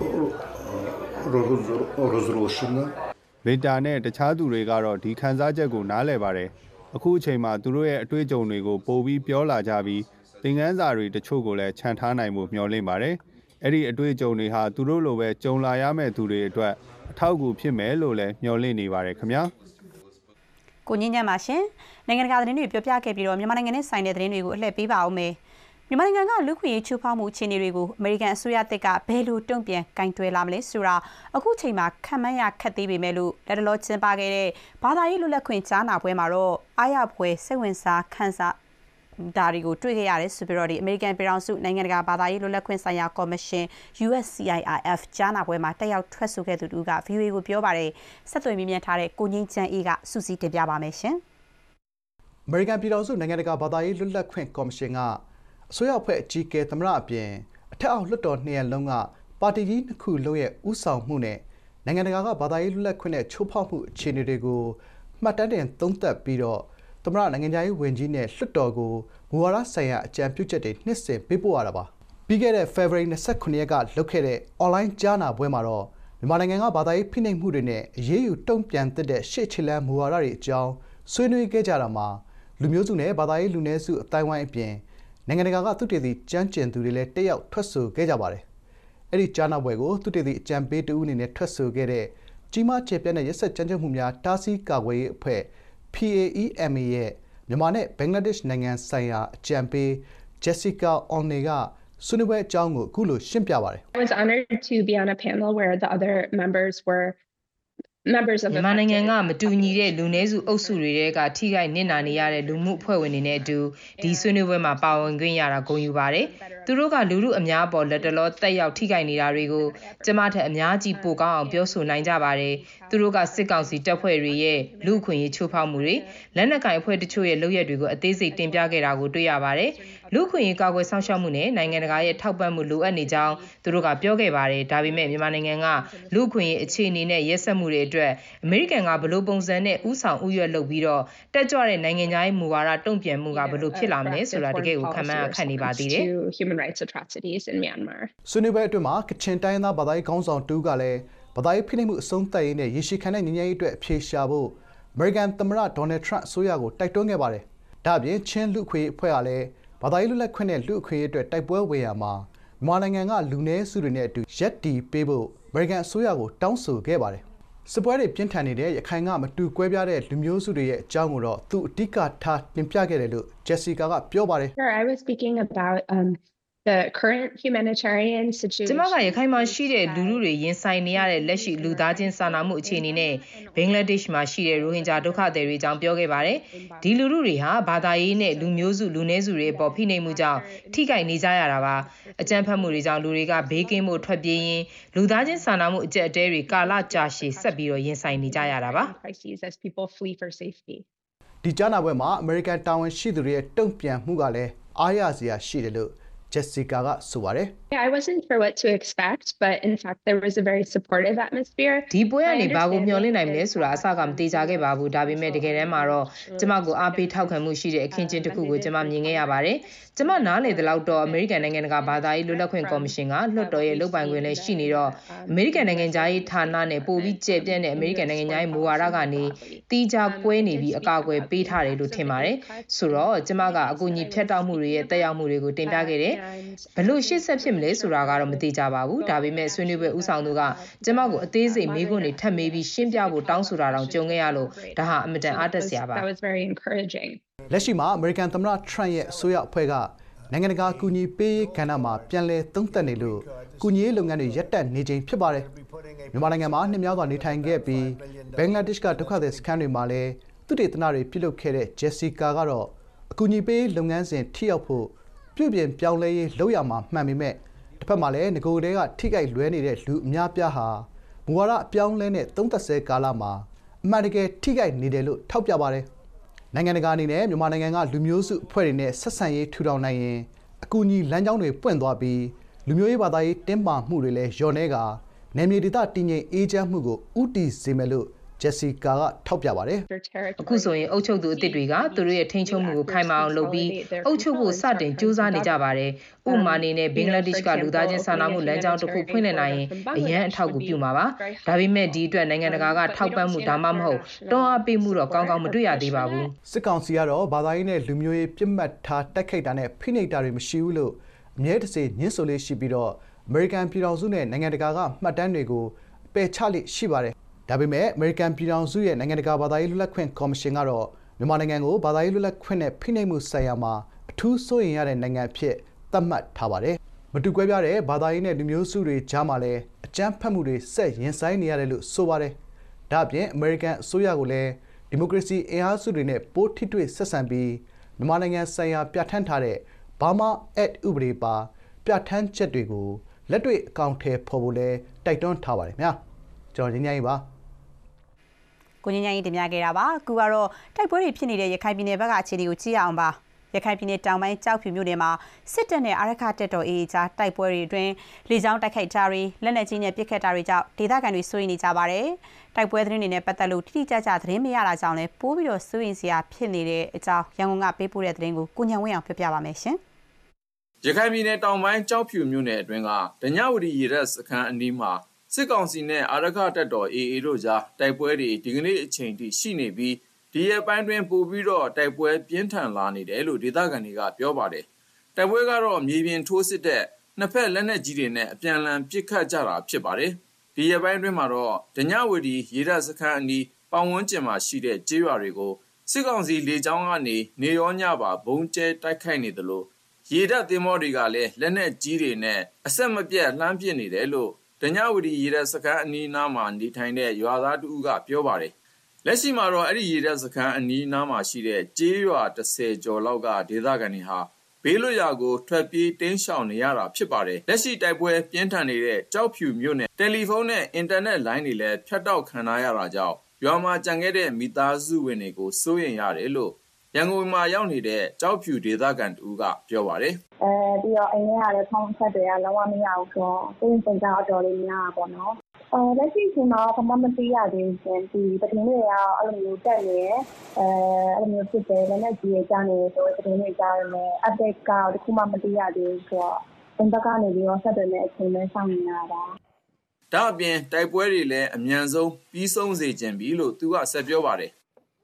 розрушена ဗီတာနဲ့တခြားသူတွေကတော့ဒီခံစားချက်ကိုနားလည်ပါတယ်အခုအချိန်မှာသူတို့ရဲ့အတွေ့အကြုံတွေကိုပိုပြီးပြောလာကြပြီးသင်ခန်းစာတွေတချို့ကိုလည်းခြံထားနိုင်မှုမျှော်လင့်ပါတယ်အဲ့ဒီအတွေ့အကြုံတွေဟာသူတို့လိုပဲကြုံလာရမယ့်သူတွေအတွက်အထောက်အကူဖြစ်မယ်လို့လည်းမျှော်လင့်နေပါတယ်ခင်ဗျာကိုညဉ့်ညံ့ပါရှင်နိုင်ငံတကာသတင်းတွေပြောပြခဲ့ပြီးတော့မြန်မာနိုင်ငံနဲ့ဆိုင်တဲ့သတင်းတွေကိုအလှည့်ပေးပါအောင်မယ်မြန်မာနိုင်ငံကလူခွင့်ရေးချိုးဖောက်မှုအခြေအနေတွေကိုအမေရိကန်အစိုးရတပ်ကဘယ်လိုတုံ့ပြန်ကင်တွယ်လာမလဲဆိုတာအခုချိန်မှာခံမှန်းရခက်သေးပေမဲ့လို့လက်တလောကျင်းပခဲ့တဲ့ဘာသာရေးလွတ်လပ်ခွင့်ကြားနာပွဲမှာတော့အားရဖွယ်စိတ်ဝင်စားခန်းစားဒါတွေကိုတွေ့ခဲ့ရတယ်ဆိုပြီးတော့ဒီအမေရိကန်ပြည်ထောင်စုနိုင်ငံတကာဘာသာရေးလွတ်လပ်ခွင့်ဆိုင်ရာကော်မရှင် U S C I R F ကြားနာပွဲမှာတက်ရောက်ထွက်ဆိုခဲ့သူတို့က V O A ကိုပြောပါတယ်ဆက်သွယ်မြင်မြန်ထားတဲ့ကိုငင်းချမ်းအေးကစူးစီးတင်ပြပါမယ်ရှင်အမေရိကန်ပြည်ထောင်စုနိုင်ငံတကာဘာသာရေးလွတ်လပ်ခွင့်ကော်မရှင်ကအစိုးရအဖွဲ့အကြီးအကဲသမ္မတအပြင်အထက်အောက်လွှတ်တော်နှစ်ရပ်လုံးကပါတီကြီးနှစ်ခုလုံးရဲ့ဥဆောင်မှုနဲ့နိုင်ငံတကာကဘာသာရေးလွတ်လပ်ခွင့်နဲ့ချိုးဖောက်မှုအခြေအနေတွေကိုမှတ်တမ်းတင်သုံးသပ်ပြီးတော့သမ္မတနိုင်ငံသားရေးဝန်ကြီးနဲ့လွှတ်တော်ကိုမူဝါဒဆိုင်ရာအကြံပြုချက်တွေနှစ်စဉ်ပေးပို့ရတာပါပြီးခဲ့တဲ့ February ၂၉ ရက်ကလုပ်ခဲ့တဲ့ online ကြားနာပွဲမှာတော့မြန်မာနိုင်ငံကဘာသာရေးဖိနှိပ်မှုတွေနဲ့အရေးယူတုံ့ပြန်တဲ့ရှေ့ခြေလှမ်းမူဝါဒတွေအကြောင်းဆွေးနွေးခဲ့ကြတာမှာလူမျိုးစုနဲ့ဘာသာရေးလူနည်းစုအတိုင်းဝိုင်းအပြင်နိုင်ငံတကာကသူတေသီကြမ်းကျင်သူတွေလည်းတက်ရောက်ထွက်ဆိုခဲ့ကြပါတယ်အဲ့ဒီကြားနာပွဲကိုသူတေသီအကြံပေးတဦးအနေနဲ့ထွက်ဆိုခဲ့တဲ့ကြီးမားကျယ်ပြန့်တဲ့ရက်စက်ကြမ်းကြုတ်မှုများတားဆီးကာကွယ်ရေးအဖွဲ့ P A E M A ရဲ့မြန်မာနဲ့ဘင်္ဂလားဒေ့ရှ်နိုင်ငံဆိုင်ရာအကြံပေး Jessica Olney ကဆွေးနွေးပွဲအကြောင်းကိုအခုလိုရှင်းပြပါတယ် I was honored to be on a panel where the other members were members of မြန်မာနိုင်ငံကမတူညီတဲ့လူနည်းစုအုပ်စုတွေကထိခိုက်နစ်နာနေရတဲ့လူမှုအဖွဲ့ဝင်တွေနဲ့အတူဒီဆွေးနွေးပွဲမှာပါဝင်ခွင့်ရတာဂုဏ်ယူပါတယ်။သူတို့ကလူလူအများပေါ်လက်တလောတက်ရောက်ထိခိုက်နေတာတွေကိုကျမထက်အများကြီးပိုကောင်းအောင်ပြောဆိုနိုင်ကြပါတယ်။သူတို့ကစစ်ကောင်စီတပ်ဖွဲ့တွေရဲ့လူအခွင့်အရေးချိုးဖောက်မှုတွေလက်နက်ကိုင်အဖွဲ့တချို့ရဲ့လုပ်ရက်တွေကိုအသေးစိတ်တင်ပြခဲ့တာကိုတွေ့ရပါတယ်။လူခွင့်ရေးကာကွယ်ဆောင်ရှောက်မှုနဲ့နိုင်ငံတကာရဲ့ထောက်ပံ့မှုလိုအပ်နေကြောင်းသူတို့ကပြောခဲ့ပါတယ်။ဒါပေမဲ့မြန်မာနိုင်ငံကလူခွင့်ရေးအခြေအနေနဲ့ရက်စက်မှုတွေအတွက်အမေရိကန်ကဘလို့ပုံစံနဲ့ဥဆောင်ဥရွက်လုပ်ပြီးတော့တက်ကြွတဲ့နိုင်ငံသားရေးမူဝါဒတုံ့ပြန်မှုကဘလို့ဖြစ်လာမလဲဆိုတာတကယ်ကိုခံမှန်းအခက်နေပါသေးတယ်။ human rights atrocities in Myanmar ဆွေးနွေးပွဲအတွင်းမှာကချင်တိုင်းသားဘာသာရေးခေါင်းဆောင်တူကလည်းဘာသာရေးဖိနှိပ်မှုအဆုံးသတ်ရေးနဲ့ရရှိခံတဲ့ညီညာရေးအတွက်အဖြေရှာဖို့အမေရိကန်သမ္မတဒေါ်နယ်ထရန့်အစိုးရကိုတိုက်တွန်းခဲ့ပါတယ်။ဒါ့အပြင်ချင်းလူခွေအဖွဲ့ကလည်းဘာသာရေးလွတ်လပ်ခွင့်နဲ့လူအခွင့်အရေးအတွက်တိုက်ပွဲဝင်ရမှာမြန်မာနိုင်ငံကလူနည်းစုတွေနဲ့အတူရက်တီပေးဖို့အမေရိကန်အစိုးရကိုတောင်းဆိုခဲ့ပါတယ်။စစ်ပွဲတွေပြင်းထန်နေတဲ့ရခိုင်ကမတူကွဲပြားတဲ့လူမျိုးစုတွေရဲ့အကြောင်းကိုတော့သူအဓိကထားတင်ပြခဲ့တယ်လို့ Jessica ကပြောပါတယ် Sure, I was speaking about um the current humanitarian ကျ situation. မကရခိုင်မှာရှိတဲ့လူလူတွေရင်ဆိုင်နေရတဲ့လက်ရှိလူသားချင်းစာနာမှုအခြေအနေနဲ့ဘင်္ဂလားဒေ့ရှ်မှာရှိတဲ့ရိုဟင်ဂျာဒုက္ခသည်တွေအကြောင်းပြောခဲ့ပါတယ်။ဒီလူလူတွေဟာဘာသာရေးနဲ့လူမျိုးစုလူနည်းစုတွေအပေါ်ဖိနှိပ်မှုကြောင့်ထိခိုက်နေကြရတာပါ။အကြမ်းဖက်မှုတွေကြောင့်လူတွေကဘေးကင်းမှုထွက်ပြေးရင်းလူသားချင်းစာနာမှုအကျပ်အတဲတွေကာလကြာရှည်ဆက်ပြီးတော့ရင်ဆိုင်နေကြရတာပါ။ crises as people flee for safety. ဒီကြားနာပွဲမှာအမေရိကန်တာဝန်ရှိသူတွေရဲ့တုံ့ပြန်မှုကလည်းအားရစရာရှိတယ်လို့ Jessica ကဆိုပါတယ် Yeah, I wasn't sure what to expect, but in fact there was a very supportive atmosphere. ဒီပွဲကနေဘာကိုမျှော်လင့်နိုင်မလဲဆိုတာအစကမသိကြခဲ့ပါဘူးဒါပေမဲ့တကယ်တမ်းမှာတော့ကျမကိုအားပေးထောက်ခံမှုရှိတဲ့အခင်းကျင်းတစ်ခုကိုကျမမြင်ခဲ့ရပါတယ်ကျမနားလေတဲ့လောက်တော့အမေရိကန်နိုင်ငံတကာဘာသာရေးလွတ်လပ်ခွင့်ကော်မရှင်ကလွှတ်တော်ရဲ့လုပ်ပိုင်ခွင့်လည်းရှိနေတော့အမေရိကန်နိုင်ငံသားရေးဌာနနဲ့ပို့ပြီးကျယ်ပြန့်တဲ့အမေရိကန်နိုင်ငံသားရေးမူဝါဒကနေတီးခြားကွဲနေပြီးအကာအကွယ်ပေးထားတယ်လို့ထင်ပါတယ်ဆိုတော့ကျမကအကူအညီဖြတ်တောက်မှုတွေရဲ့တက်ရောက်မှုတွေကိုတင်ပြခဲ့တယ်ဘလို့ရှေ့ဆက်ဖြစ်မလဲဆိုတာကတော့မသိကြပါဘူးဒါပေမဲ့ဆွေးနွေးပွဲဥဆောင်သူကကျမကိုအသေးစိတ်မေးခွန်းတွေထပ်မေးပြီးရှင်းပြဖို့တောင်းဆိုတာတောင်ကြုံခဲ့ရလို့ဒါဟာအမတန်အားတက်စရာပါ That was very encouraging. လက်ရှိမှာအမေရိကန်သမ္မတထရန့်ရဲ့အစိုးရအဖွဲ့ကနိုင်ငံတကာအကူအညီပေးရေးကဏ္ဍမှာပြန်လည်သုံးသပ်နေလို့ကူညီရေးလုပ်ငန်းတွေရပ်တန့်နေချိန်ဖြစ်ပါတယ်မြန်မာနိုင်ငံမှာနှစ်များစွာနေထိုင်ခဲ့ပြီးဘင်္ဂလားဒေ့ရှ်ကဒုက္ခသည်စခန်းတွေမှာလည်းသူတေသနတွေပြုလုပ်ခဲ့တဲ့ Jessica ကတော့အကူအညီပေးလုပ်ငန်းစဉ်ထိရောက်ဖို့ပြုပြင်ပြောင်းလဲရေးလုပ်ရမှာမှန်ပေမဲ့တစ်ဖက်မှာလည်းငကိုယ်တည်းကထိခိုက်လွဲနေတဲ့လူအများပြားဟာမူဝါဒအပြောင်းလဲနဲ့သုံးသက်ဆဲကာလမှာအမှန်တကယ်ထိခိုက်နေတယ်လို့ထောက်ပြပါတယ်နိုင်ငံတကာအနေနဲ့မြန်မာနိုင်ငံကလူမျိုးစုအဖွဲ့တွေနဲ့ဆက်ဆံရေးထူထောင်နိုင်ရင်အကူအညီလမ်းကြောင်းတွေပွင့်သွားပြီးလူမျိုးရေးဘာသာရေးတင်းမာမှုတွေလည်းလျော့နေကနယ်မြေဒေသတည်ငြိမ်အေးချမ်းမှုကိုဥတီစေမယ်လို့ Jessica ကထောက်ပြပါတယ်အခုဆိုရင်အုပ်ချုပ်သူအသစ်တွေကသူတို့ရဲ့ထိန်းချုပ်မှုကိုခိုင်မာအောင်လုပ်ပြီးအုပ်ချုပ်ဖို့စတင်ကြိုးစားနေကြပါတယ်ဥပမာအနေနဲ့ဘင်္ဂလားဒေ့ရှ်ကလူသားချင်းစာနာမှုလမ်းကြောင်းတစ်ခုဖွင့်လှစ်နိုင်ရင်အရန်အထောက်အကူပြုမှာပါဒါပေမဲ့ဒီအတွက်နိုင်ငံတကာကထောက်ပံ့မှုဒါမှမဟုတ်တွန်းအားပေးမှုတော့ကောင်းကောင်းမတွေ့ရသေးပါဘူးစစ်ကောင်စီကတော့ဘာသာရေးနဲ့လူမျိုးရေးပြစ်မှတ်ထားတိုက်ခိုက်တာနဲ့ဖိနှိပ်တာတွေမရှိဘူးလို့အမြဲတစေညှင်းဆိုလေးရှိပြီးတော့အမေရိကန်ပြည်ထောင်စုနဲ့နိုင်ငံတကာကမှတ်တမ်းတွေကိုပယ်ချလိရှိပါတယ်ဒါပေမဲ့အမေရိကန်ပြည်ထောင်စုရဲ့နိုင်ငံတကာဘာသာရေးလွတ်လပ်ခွင့်ကော်မရှင်ကတော့မြန်မာနိုင်ငံကိုဘာသာရေးလွတ်လပ်ခွင့်နဲ့ဖိနှိပ်မှုဆိုင်ရာမှာအထူးစိုးရိမ်ရတဲ့နိုင်ငံဖြစ်သတ်မှတ်ထားပါတယ်။မတူကွဲပြားတဲ့ဘာသာရေးနဲ့လူမျိုးစုတွေကြားမှာလည်းအကြမ်းဖက်မှုတွေဆက်ရင်ဆိုင်နေရတယ်လို့ဆိုပါတယ်။ဒါ့အပြင်အမေရိကန်အစိုးရကလည်းဒီမိုကရေစီအင်အားစုတွေနဲ့ပိုးထိတွေ့ဆက်ဆံပြီးမြန်မာနိုင်ငံဆိုင်ရာပြဋ္ဌာန်းထားတဲ့ Burma Act ဥပဒေပါပြဋ္ဌာန်းချက်တွေကိုလက်တွေ့အကောင့်ထဲပေါ်ဖို့လဲတိုက်တွန်းထားပါတယ်ခင်ဗျာ။ကျွန်တော်ညဉ့်ညဉ့်ပါကိုညဉ့်ညဉ့်တင်ပြခဲ့တာပါအခုကတော့တိုက်ပွဲတွေဖြစ်နေတဲ့ရခိုင်ပြည်နယ်ဘက်ကအခြေအနေကိုကြည့်ရအောင်ပါရခိုင်ပြည်နယ်တောင်ပိုင်းကြောက်ဖြူမြို့နယ်မှာစစ်တပ်နဲ့အာရခတပ်တော် အေအေ ကြားတိုက်ပွဲတွေအတွင်းလေကြောင်းတိုက်ခိုက်တာတွေလက်နက်ကြီးနဲ့ပစ်ခတ်တာတွေကြောင့်ဒေသခံတွေစိုးရိမ်နေကြပါတယ်တိုက်ပွဲသတင်းတွေနဲ့ပတ်သက်လို့တိတိကျကျသတင်းမရတာကြောင့်လည်းပိုးပြီးတော့စိုးရိမ်စရာဖြစ်နေတဲ့အကြောင်းရန်ကုန်ကပေးပို့တဲ့သတင်းကိုကိုညံဝင်းအောင်ပြောပြပါမယ်ရှင်ရခိုင်ပြည်နယ်တောင်ပိုင်းကြောက်ဖြူမြို့နယ်အတွင်းကဒညဝတီရေတပ်စခန်းအနီးမှာစစ်ကောင်စီနဲ့အာရခတပ်တော် အေအေ တို့ကြားတိုက်ပွဲတွေဒီကနေ့အချိန်ထိရှိနေပြီးဒီရက်ပိုင်းတွင်ပို့ပြီးတော့တိုက်ပွဲပြင်းထန်လာနေတယ်လို့ဒေသခံတွေကပြောပါတယ်။တိုက်ပွဲကတော့မြေပြင်ထိုးစစ်တဲ့နှစ်ဖက်လက်နက်ကြီးတွေနဲ့အပြန်အလှန်ပစ်ခတ်ကြတာဖြစ်ပါတယ်။ဒီရက်ပိုင်းတွင်မှာတော့ဒညဝတီရေတပ်စခန်းအနီးပတ်ဝန်းကျင်မှာရှိတဲ့ကျေးရွာတွေကိုစစ်ကောင်စီလေကြောင်းကနေနေရောညပါဘုံကျဲတိုက်ခိုက်နေတယ်လို့ရေတပ်သင်္ဘောတွေကလည်းလက်နက်ကြီးတွေနဲ့အဆက်မပြတ်လှမ်းပစ်နေတယ်လို့ဒညဝတီရေတပ်စခန်းအနီးနားမှာနေထိုင်တဲ့ရွာသားတူကပြောပါတယ်လက်ရှိမှာတော့အဲ့ဒီရေတပ်စခန်းအနီးနားမှာရှိတဲ့ကျေးရွာတစ်ဆယ်ကျော်လောက်ကဒေသခံတွေဟာဘေးလွတ်ရာကိုထွက်ပြေးတိမ်းရှောင်နေရတာဖြစ်ပါတယ်လက်ရှိတိုက်ပွဲပြင်းထန်နေတဲ့ကြောက်ဖြူမြို့နယ်တယ်လီဖုန်းနဲ့အင်တာနက်လိုင်းတွေလည်းဖြတ်တောက်ခံရရတာကြောင့်ရွာမှာကြံခဲ့တဲ့မိသားစုဝင်တွေကိုစိုးရိမ်ရတယ်လို့ရန်ကုန်မှာရောက်နေတဲ့ကြောက်ဖြူဒေသခံတူကပြောပါတယ်အဲပြီးတော့အိမ်ထဲကလည်းဖုန်းဆက်တွေကလုံးဝမရဘူးဆိုတော့ကိုယ်ပုံကအတော်လေးများပါတော့အဲလက်ရှိချိန်မှာဘာမှမသိရသေးဘူးရှင်ဒီပထမတွေကအဲ့လိုမျိုးတက်နေအဲအဲ့လိုမျိုးဖြစ်တယ်လည်းနဲ့ကြီးရကြနေဆိုတော့ပထမတွေကြားရမယ် update ကတခုမှမသိရသေးဘူးဆိုတော့ဘယ်ဘက်ကနေပြီးတော့ဆက်တယ်နဲ့အချိန်နဲ့စောင့်နေရတာဒါအပြင်တိုက်ပွဲတွေလည်းအမြန်ဆုံးပြီးဆုံးစေချင်ပြီလို့သူကဆက်ပြောပါတယ်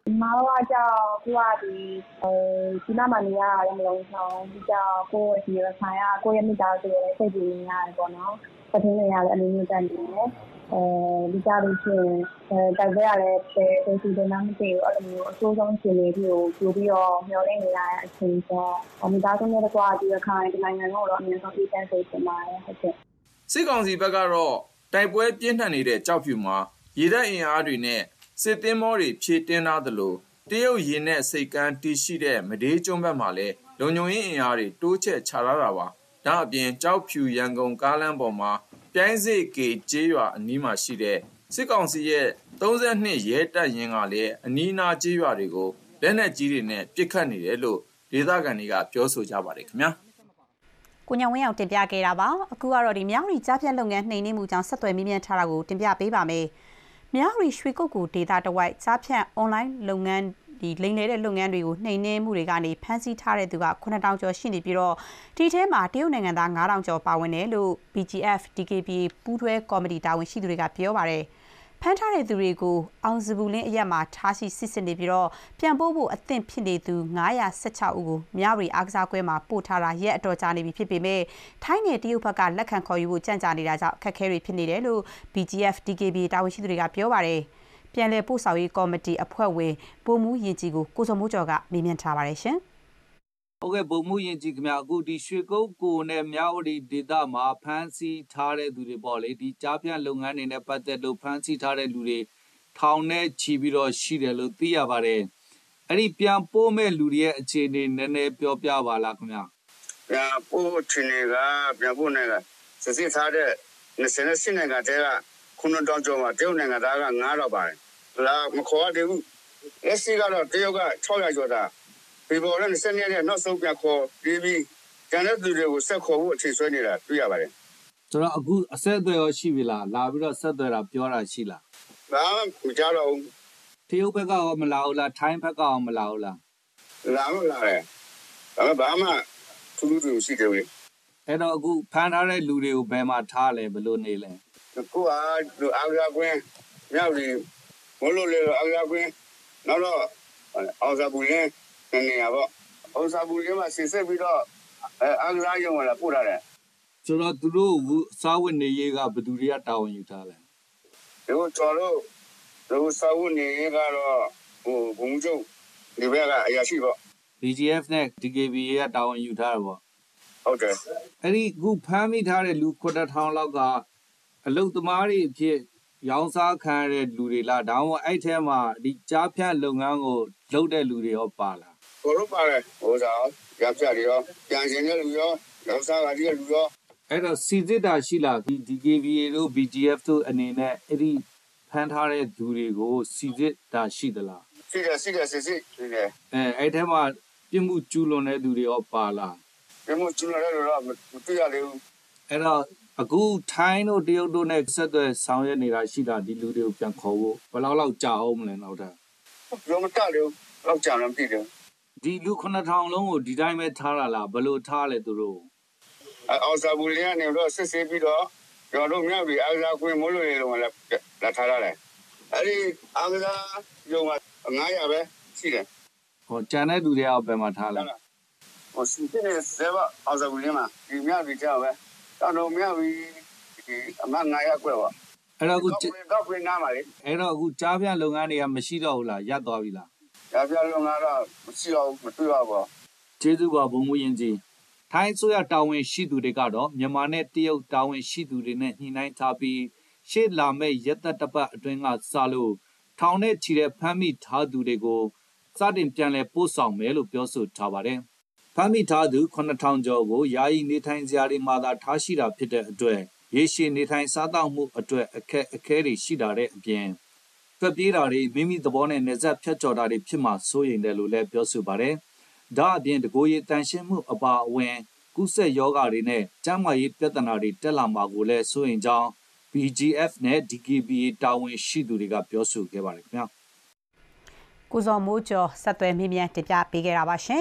马拉瓦叫古瓦的，呃，吉纳马尼亚的龙头比较过几个菜啊，过也没到这个这几年啊，可能不停的呀，零六三年，呃，比较的是，呃，大家嘞，对对对，那么这个呃，注重起来就就比较没有那个呀，情况，我们大中国的瓜这个看，这两年我了，年上一三岁起码还是。 စစ်ကောင်စီဘက်ကတော့တိုက်ပွဲပြင်းထန်နေတဲ့ကြောက်ဖြူမှာရေတပ်အင်အားတွေနဲ့စစ်သင်းမောတွေဖြည့်တင်းထားသလိုတရုတ်ရေနဲ့စိတ်ကမ်းတည်ရှိတဲ့မဒေးကျွန်းဘက်မှာလည်းလုံခြုံရေးအင်အားတွေတိုးချဲ့ချထားတာပါ။ဒါအပြင်ကြောက်ဖြူရန်ကုန်ကားလမ်းပေါ်မှာပြိုင်းစိတ်ကေကျေးရွာအနီးမှာရှိတဲ့စစ်ကောင်စီရဲ့သုံးဆယ့်နှစ်ရဲတပ်ရင်းကလည်းအနီးနားကျေးရွာတွေကိုလက်နက်ကြီးတွေနဲ့ပစ်ခတ်နေတယ်လို့ဒေသခံတွေကပြောဆိုကြပါတယ်ခင်ဗျာ။ကိုညောင်ဝင်းအောင်တင်ပြခဲ့တာပါအခုကတော့ဒီမြောက်ရီကြားဖြတ်လုပ်ငန်းနှိမ်နင်းမှုကြောင့်ဆက်သွယ်မိမြန်းထားတာကိုတင်ပြပေးပါမယ်မြောက်ရီရွှေကုတ်ကိုဒေတာတဝိုက်ကြားဖြတ် online လုပ်ငန်းဒီလိမ်လည်တဲ့လုပ်ငန်းတွေကိုနှိမ်နင်းမှုတွေကနေဖမ်းဆီးထားတဲ့သူကခုနှစ်ထောင်ကျော်ရှိနေပြီးတော့ဒီထဲမှာတရုတ်နိုင်ငံသားငါးထောင်ကျော်ပါဝင်တယ်လို့ B G F D K B A ပူးတွဲကော်မတီတာဝန်ရှိသူတွေကပြောပါတယ်ဖမ်းထားတဲ့သူတွေကိုအောင်စပူလင်းအရက်မှာထားရှိစစ်စစ်နေပြီးတော့ပြန်ပို့ဖို့အသင့်ဖြစ်နေသူငါးရာ၁၆ဦးကိုမြဝတီအားကစားကွဲမှာပို့ထားတာရက်အတော်ကြာနေပြီဖြစ်ပေမဲ့ထိုင်းနယ်တရုတ်ဘက်ကလက်ခံခေါ်ယူဖို့ကြံ့ကြာနေတာကြောင့်အခက်အခဲတွေဖြစ်နေတယ်လို့ B G F D K B A တာဝန်ရှိသူတွေကပြောပါတယ်ပြန်လည်ပို့ဆောင်ရေးကော်မတီအဖွဲ့ဝင်ဗိုလ်မှူးရင်ကြီးကိုကိုစုံမိုးကျော်ကမေးမြန်းထားပါတယ်ရှင်ဟုတ်ကဲ့ဗိုလ်မှူးရင်ကြီးခင်ဗျအခုဒီရွှေကုတ်ကိုနဲ့မြဝတီဒေသမှာဖမ်းဆီးထားတဲ့သူတွေပေါ့လေဒီကြားဖြတ်လုပ်ငန်းတွေနဲ့ပတ်သက်လို့ဖမ်းဆီးထားတဲ့လူတွေထောင်နဲ့ချီပြီးတော့ရှိတယ်လို့သိရပါတယ်အဲ့ဒီပြန်ပို့မဲ့လူတွေရဲ့အခြေအနေနည်းနည်းပြောပြပါလားခင်ဗျပြန်ပို့ချင်ကပြန်ပို့နေကစစ်စစ်ထားတဲ့၂၈နိုင်ငံတဲကခုနှစ်တောင်ကျော်မှာတရုတ်နိုင်ငံသားကငါးတော့ပါတယ်လာမခေါ်ရဘူးလက်ရှိကတော့တရုတ်က၆ရာကျော်တာဒီပေါ်နဲ့၂၂ရက်နဲ့နောက်ဆုံးပြန်ခေါ်ပြီးပြီးကျန်တဲ့သူတွေကိုဆက်ခေါ်ဖို့အချိန်ဆွဲနေတာတွေ့ရပါတယ်ဆိုတော့အခုအဆက်အသွယ်ရောရှိပြီလားလာပြီးတော့ဆက်သွယ်တာပြောတာရှိလားဘာမှမကြောက်တော့ဘူးတရုတ်ဘက်ကရောမလာဘူးလားထိုင်းဘက်ကရောမလာဘူးလားလာမလာတယ်ဒါပေမဲ့ဘာမှသူတို့တွေရှိတယ်လေအဲ့တော့အခုဖမ်းထားတဲ့လူတွေကိုဘယ်မှာထားလဲဘယ်လိုနေလဲကိုကအားရကွင်းမြောက်ပြီးဘလို့လေအားရကွင်းနောက်တော့အောင်စားဘူးလေနေရပါအောင်စားဘူးလေမှာစစ်စစ်ပြီးတော့အားရရုံလာပို့ရတယ်ဆိုတော့သူတို့ကစားဝတ်နေရေးကဘယ်သူတွေကတာဝန်ယူထားလဲဒီကိုကျော်လို့ဒီစားဝတ်နေရေးကတော့ဟိုဘုံကျုပ်ဒီဘက်ကအရာရှိပေါ့ B G F နဲ့ D K B A ကတာဝန်ယူထားတယ်ပေါ့ဟုတ်တယ်အဲ့ဒီခုဖမ်းမိထားတဲ့လူခုနှစ်ထောင်လောက်ကအလုတ်သမားတွေအဖြစ်ရောင်းစားခံရတဲ့လူတွေလားဒါမှမဟုတ်အဲ့ထဲမှာဒီကြားဖြတ်လုပ်ငန်းကိုလုပ်တဲ့လူတွေရောပါလားကိုတို့ပါတယ်ဟိုစားကြားဖြတ်တွေရောပြန်ရှင်တဲ့လူရောရောင်းစားတာတွေလူရောအဲ့တော့စီစစ်တာရှိလားဒီ D K B A တို့ B G F တို့အနေနဲ့အဲ့ဒီဖမ်းထားတဲ့သူတွေကိုစီစစ်တာရှိသလားရှိတယ်ရှိတယ်စစ်စစ်ရှိတယ်အဲအဲ့ထဲမှာပြစ်မှုကျူးလွန်တဲ့သူတွေရောပါလားပြစ်မှုကျူးလွန်တဲ့လူတော့မသိရသေးဘူးအဲ့တော့အခုထိုင်းတို့တရုတ်တို့နဲ့ဆက်သွယ်ဆောင်ရွက်နေတာရှိတာဒီလူတွေကိုပြန်ခေါ်ဖို့ဘယ်လောက်လောက်ကြာအောင်မလဲနောက်ထပ်ဘယ်မတက်လို့လောက်ကြာလည်းမသိဘူးဒီလူခုနှစ်ထောင်လုံးကိုဒီတိုင်းပဲထားတာလားဘယ်လိုထားလဲသူတို့အောင်စားဘူးလေးကနေတော့စစ်စစ်ပြီးတော့ကျွန်တော်တို့မြောက်ပြီးအားစားခွင့်မလို့လေတော့လာထားရတယ်အဲ့ဒီအားစားရုံမှာငါးရာပဲရှိတယ်ဟောကျန်တဲ့သူတွေရောဘယ်မှာထားလဲဟိုစစ်စစ်နဲ့ဇေဘအောင်စားဘူးလေးမှာဒီမြောက်ပြီးကြောက်ပဲတော့မြောက်ပြီးဒီအမငါးရာကွက်ပါအဲ့တော့အခုတော့ပြင်နားပါလေအဲ့တော့အခုကြားဖြတ်လုပ်ငန်းတွေကမရှိတော့ဘူးလားရပ်သွားပြီလားကြားဖြတ်လုပ်ငန်းတော့မရှိတော့ဘူးမတွေ့ရပါဘူးကျေးဇူးပါဘုံမူရင်ကြီးထိုင်းဆိုရတာဝန်ရှိသူတွေကတော့မြန်မာနဲ့တရုတ်တာဝန်ရှိသူတွေနဲ့ညှိနှိုင်းထားပြီးရှေ့လာမဲ့ရက်သက်တပတ်အတွင်းကစလို့ထောင်နဲ့ချီတဲ့ဖမ်းမိထားသူတွေကိုစတင်ပြန်လည်ပို့ဆောင်မယ်လို့ပြောဆိုထားပါတယ်။ဖမ်းမိထားသူခုနှစ်ထောင်ကျော်ကိုယာယီနေထိုင်စရာတွေမှာသာထားရှိတာဖြစ်တဲ့အတွက်ရေရှည်နေထိုင်စားသောက်မှုအတွက်အခက်အခဲတွေရှိတာတဲ့အပြင်ထွက်ပြေးတာတွေမိမိသဘောနဲ့နေဆက်ဖြတ်ကျော်တာတွေဖြစ်မှာစိုးရိမ်တယ်လို့လည်းပြောဆိုပါတယ်။ဒါအပြင်တကိုယ်ရည်တန်ရှင်းမှုအပါအဝင်ကုသယောဂါတွေနဲ့ကျန်းမာရေးပြဿနာတွေတက်လာမှာကိုလည်းစိုးရိမ်ကြောင်း B G F နဲ့ D K B A တာဝန်ရှိသူတွေကပြောဆိုခဲ့ပါတယ်ခင်ဗျာကိုဇော်မိုးကျော်ဆက်သွယ်မိမြန်တင်ပြပေးခဲ့တာပါရှင်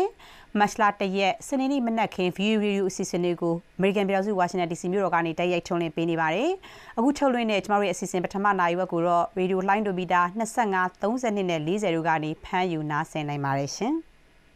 မတ်လတရက်စနေနေ့မနက်ခင်း View Radio အစီအစဉ်တွေကို American ပြည်ထောင်စု Washington ဒီ စီ မြို့တော်ကနေတိုက်ရိုက်ထုတ်လွှင့်ပေးနေပါတယ်။အခုထုတ်လွှင့်တဲ့ကျမတို့ရဲ့အစီအစဉ်ပထမနာရီဝက်ကိုတော့ Radio လှိုင်းဒိုမီတာ25 32နဲ့40တို့ကနေဖမ်းယူနားဆင်နိုင်ပါတယ်ရှင်။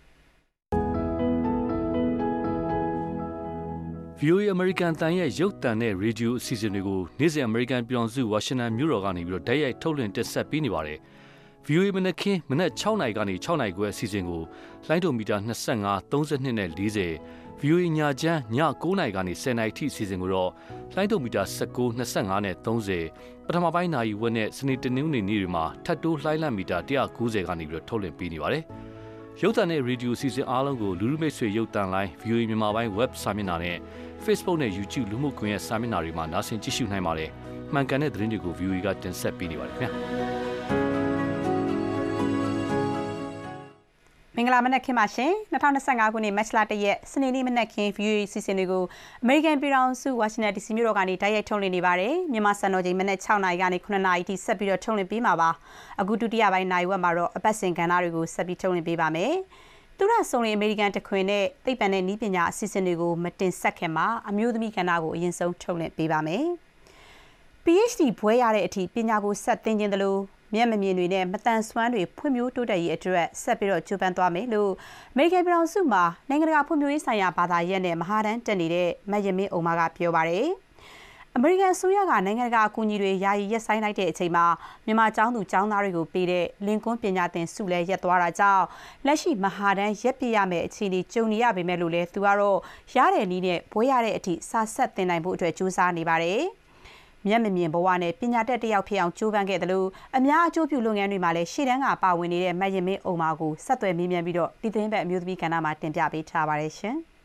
ဗီအိုအေ American တန်ရဲ့ရုပ်သံနဲ့ရေဒီယိုအစီအစဉ်တွေကိုနေ့စဉ် American ပြည်ထောင်စု Washington မြို့တော်ကနေပြီးတော့တိုက်ရိုက်ထုတ်လွှင့်တင်ဆက်ပေးနေပါတယ်။ ဗီအိုအေမနက်ခင်းမနက်6နာရီကနေ6နာရီခွဲအစီအစဉ်ကိုလိုင်းဒိုမီတာ25 32နဲ့40 ဗီအိုအေညချမ်းည9နာရီကနေ10နာရီထိအစီအစဉ်ကိုတော့လိုင်းဒိုမီတာ19 25နဲ့30ပထမပိုင်းနာရီဝက်နဲ့စနေတနင်္ဂနွေနေ့တွေမှာထပ်တိုးလှိုင်းလံမီတာ190ကနေပြီးတော့ထုတ်လွှင့်ပေးနေပါတယ်။ရုပ်သံနဲ့ရေဒီယိုအစီအစဉ်အားလုံးကိုလူလူမိတ်ဆွေရုပ်သံလိုင်း ဗီအိုအေမြန်မာပိုင်း web စာမျက်နှာနဲ့ Facebook နဲ့ YouTube လူမှုကွန်ရက်စာမျက်နှာတွေမှာနားဆင်ကြည့်ရှုနိုင်ပါတယ်။မှန်ကန်တဲ့သတင်းတွေကို ဗီအိုအေကတင်ဆက်ပေးနေပါတယ်ခင်ဗျာ။မင်္ဂလာမနက်ခင်းပါရှင်2025ခုနှစ်မတ်လတရက်စနေနေ့မနက်ခင်း View စီစဉ်တွေကို American ပြည်ထောင်စု Washington ဒီ စီ မြို့တော်ကနေတိုက်ရိုက်ထုတ်လွှင့်နေပါတယ်မြန်မာစံတော်ချိန်မနက်6နာရီကနေ9နာရီထိဆက်ပြီးတော့ထုတ်လွှင့်ပေးမှာပါအခုဒုတိယပိုင်းနိုင်ဝက်မှာတော့အပတ်စဉ်ကဏ္ဍတွေကိုဆက်ပြီးထုတ်လွှင့်ပေးပါမယ်သူရဆုံလေ American တခွင်နဲ့သိပ္ပံနဲ့နည်းပညာအစီအစဉ်တွေကိုမတင်ဆက်ခင်မှာအမျိုးသမီးကဏ္ဍကိုအရင်ဆုံးထုတ်လွှင့်ပေးပါမယ် PhD ဘွဲရတဲ့အထိပညာကိုဆက်သင်ခြင်းတလို့မျက်မမြင်တွေနဲ့မတန်ဆွမ်းတွေဖွံ့ဖြိုးတိုးတက်ရေးအတွက်ဆက်ပြီးတော့ကြိုးပမ်းသွားမယ်လို့ American ပြည်ထောင်စုမှာနိုင်ငံတကာဖွံ့ဖြိုးရေးဆိုင်ရာဘာသာရပ်နဲ့မဟာတန်းတက်နေတဲ့မယမင်းအုံမကပြောပါတယ်။ American အစိုးရကနိုင်ငံတကာအကူအညီတွေယာယီရပ်ဆိုင်းလိုက်တဲ့အချိန်မှာမြန်မာကျောင်းသူကျောင်းသားတွေကိုပေးတဲ့လင်ကွန်းပညာသင်ဆုလည်းရပ်သွားတာကြောင့်လက်ရှိမဟာတန်းရပ်ပြရမယ့်အခြေအနေကြုံနေရပေမဲ့လို့လည်းသူကတော့ရတဲ့နည်းနဲ့ဘွဲရတဲ့အထိစာဆက်သင်နိုင်ဖို့အတွက်ကြိုးစားနေပါတယ်။မျက်မမြင်ဘဝနဲ့ပညာတတ်တစ်ယောက်ဖြစ်အောင်ကြိုးပမ်းခဲ့တယ်လို့အများအကျိုးပြုလုပ်ငန်းတွေမှာလည်းရှေ့တန်းကပါဝင်နေတဲ့မယမင်းအုံမာကိုဆက်သွယ်မေးမြန်းပြီးတော့ဒီသတင်းပတ်အမျိုးသမီးကဏ္ဍမှာတင်ပြပေးထားပါတယ်ရှင်။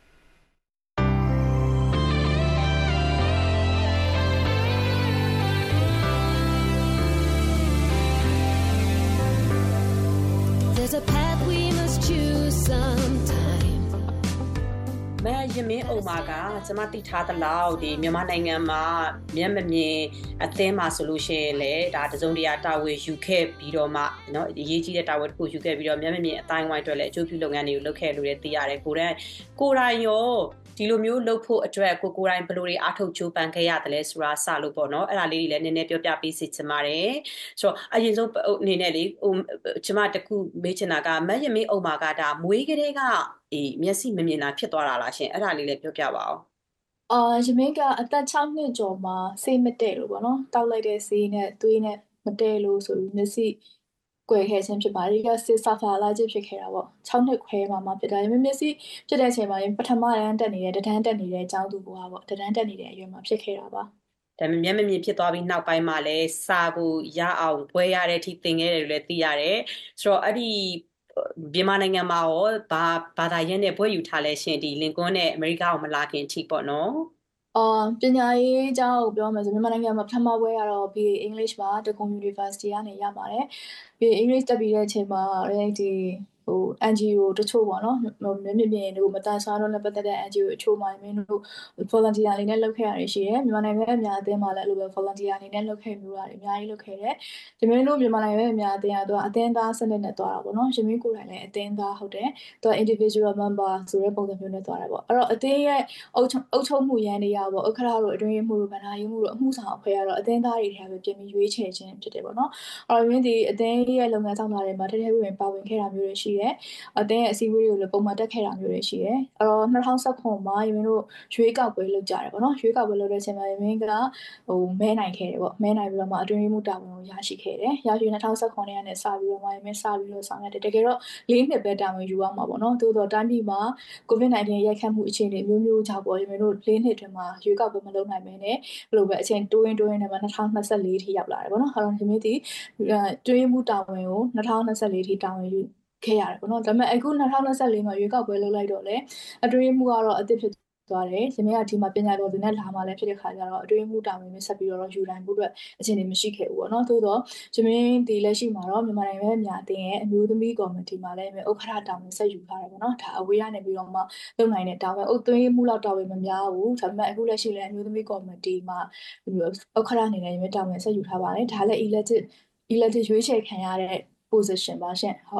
There's a path we must choose sometime မယမင်းအုံမာကကျွန်မသိထားသလောက်ဒီမြန်မာနိုင်ငံမှာမျက်မမြင်အသင်းမှာဆိုလို့ရှိရင်လေဒါတစုံတရာတာဝန်ယူခဲ့ပြီးတော့မှเนาะအရေးကြီးတဲ့တာဝန်တစ်ခုယူခဲ့ပြီးတော့မျက်မမြင်အတိုင်းဝိုင်းအတွက်လည်းအကျိုးပြုလုပ်ငန်းတွေကိုလုပ်ခဲ့လို့လည်းသိရတယ်ကိုယ်တိုင်ကိုယ်တိုင်ရောဒီလိုမျိုးလုပ်ဖို့အတွက်ကိုကိုယ်တိုင်ဘယ်လိုတွေအားထုတ်ကြိုးပမ်းခဲ့ရတယ်လဲဆိုတာစလို့ပေါ့နော်အဲ့ဒါလေးတွေလည်းနည်းနည်းပြောပြပေးစီချင်ပါတယ်ဆိုတော့အရင်ဆုံးအနေနဲ့လေဟိုကျွန်မတခုမေးချင်တာကမယမင်းအုံမာကဒါမွေးကလေးကအေးမျက်စိမမြင်တာဖြစ်သွားတာလားရှင်အဲ့ဒါလေးလည်းပြောပြပါအောင်အာယမင်းကအသက်6နှစ်ကျော်မှာဆေးမတည့်လို့ပေါ့နော်တောက်လိုက်တဲ့ဆေးနဲ့သွေးနဲ့မတည့်လို့ဆိုပြီးမျက်စိကွယ်ခဲ့ခြင်းဖြစ်ပါတယ်ဒီကစစ်ဆာဖာလာခြင်းဖြစ်ခဲ့တာပေါ့6နှစ်ခွဲမှာမှဖြစ်တာယမင်းမျက်စိဖြစ်တဲ့အချိန်မှာပထမတန်းတက်နေတဲ့တန်းတက်နေတဲ့အကြောင်းသူဘွားပေါ့တန်းတက်နေတဲ့အရွယ်မှာဖြစ်ခဲ့တာပါဒါပေမဲ့မျက်မမြင်ဖြစ်သွားပြီးနောက်ပိုင်းမှာလည်းစာကိုရအောင်ဘွဲရတဲ့အထိသင်ခဲ့တယ်လို့လည်းသိရတယ်ဆိုတော့အဲ့ဒီမြန်မာနိုင်ငံမှာရောဘာဘာသာရေးနဲ့ဘွဲယူထားလဲရှင်ဒီလင်ကွန်းနဲ့အမေရိကကိုမလာခင်အထိပေါ့နော်အော်ပညာရေးအကြောင်းကိုပြောမယ်ဆိုမြန်မာနိုင်ငံမှာပထမဘွဲရတော့ B A English မှာတကွန် University ကနေရပါတယ်ပြီး English တက်ပြီးတဲ့အချိန်မှာဒီဟို N G O တချို့ပေါ့နော်မြင်မြင်မြင်တို့မတန်ဆွမ်းတော့လည်းပတ်သက်တဲ့ N G O အချို့မှမင်းတို့ volunteer အနေနဲ့လုပ်ခဲ့ရရှိတယ်မြန်မာနိုင်ငံရဲ့အများအသင်းမှာလည်းအဲ့လိုပဲ volunteer အနေနဲ့လုပ်ခဲ့မျိုးတာတွေအများကြီးလုပ်ခဲ့တယ်ဒီမင်းတို့မြန်မာနိုင်ငံရဲ့အများအသင်းကတော့အသင်းသားစနစ်နဲ့သွားတာပေါ့နော်ရှင်မင်းကိုယ်တိုင်လည်းအသင်းသားဟုတ်တယ်သူက individual member ဆိုတဲ့ပုံစံမျိုးနဲ့သွားတာပေါ့အဲ့တော့အသင်းရဲ့အုပ်ချုပ်အုပ်ချုပ်မှုရန်နေရပေါ့အခရာတို့အတွင်းမှုတို့ဗန္ဒာရေးမှုတို့အမှုဆောင်အဖွဲ့ကတော့အသင်းသားတွေထဲပဲပြင်ပြီးရွေးချယ်ခြင်းဖြစ်တယ်ပေါ့နော်အဲ့တော့မင်းဒီအသင်းရဲ့လုပ်ငန်းဆောင်တာတွေမှာတထဲဝင်ပါဝင်ခဲ့တာမျိုးတွေရှိတယ်အသင်းရဲ့အစည်းအဝေးတွေကိုလည်းပုံမှန်တက်ခဲ့တာမျိုးတွေရှိတယ်အဲ့တော့၂၀၁၇မှာယမင်းတို့ရွေးကောက်ပွဲလုပ်ကြတယ်ပေါ့နော်ရွေးကောက်ပွဲလုပ်တဲ့အချိန်မှာယမင်းကဟိုမဲနိုင်ခဲ့တယ်ပေါ့မဲနိုင်ပြီးတော့မှအတွင်းမှုတာဝန်ကိုရရှိခဲ့တယ်ရရှိ၂၀၁၇နဲ့စပြီးတော့မှယမင်းစပြီးတော့ဆောင်ရတယ်တကယ်တော့လေးနှစ်ပဲတာဝန်ယူရမှာပေါ့နော်သို့တော့တိုင်းပြည်မှာ ကိုဗစ်၁၉ ရိုက်ခတ်မှုအခြေအနေမျိုးမျိုးကြောင့်ပေါ့ယမင်းတို့လေးနှစ်တွင်မှာရွေးကောက်ပွဲမလုပ်နိုင်မင်းနဲ့ဘယ်လိုပဲအချိန်တိုးရင်တိုးရင်လည်း၂၀၂၄ထိရောက်လာတယ်ပေါ့နော်အဲ့တော့ယမင်းဒီတွင်းမှုတာဝန်ကို၂၀၂၄ထိတာဝန်ယူခဲ့ရတယ်ပေါ့နော်ဒါပေမဲ့အခု၂၀၂၄မှာရွေးကောက်ပွဲလုပ်လိုက်တော့လေအတွင်းမှုကတော့အသစ်ဖြစ်သွားတယ်ရှင်မင်းကဒီမှာပညာတော်တွေနဲ့လာမှလည်းဖြစ်တဲ့ခါကျတော့အတွင်းမှုတာဝန်နဲ့ဆက်ပြီးတော့ယူနိုင်ဖို့အတွက်အခြေအနေမရှိခဲ့ဘူးပေါ့နော်သို့တော့ရှင်မင်းဒီလက်ရှိမှာတော့မြန်မာနိုင်ငံရဲ့အများအသင်းရဲ့အမျိုးသမီးကော်မတီမှာလည်းဥက္ကဋ္ဌတာဝန်ဆက်ယူထားတယ်ပေါ့နော်ဒါအဝေးကနေပြီးတော့မှလုပ်နိုင်တဲ့တာဝန်အုပ်သွင်းမှုလောက်တာဝန်မများဘူးဒါပေမဲ့အခုလက်ရှိလည်းအမျိုးသမီးကော်မတီမှာဥက္ကဋ္ဌအနေနဲ့ရှင်မင်းတာဝန်ဆက်ယူထားပါတယ်ဒါလည်း elected elected ရွေးချယ်ခံရတဲ့ position ပါရှင်ဟုတ်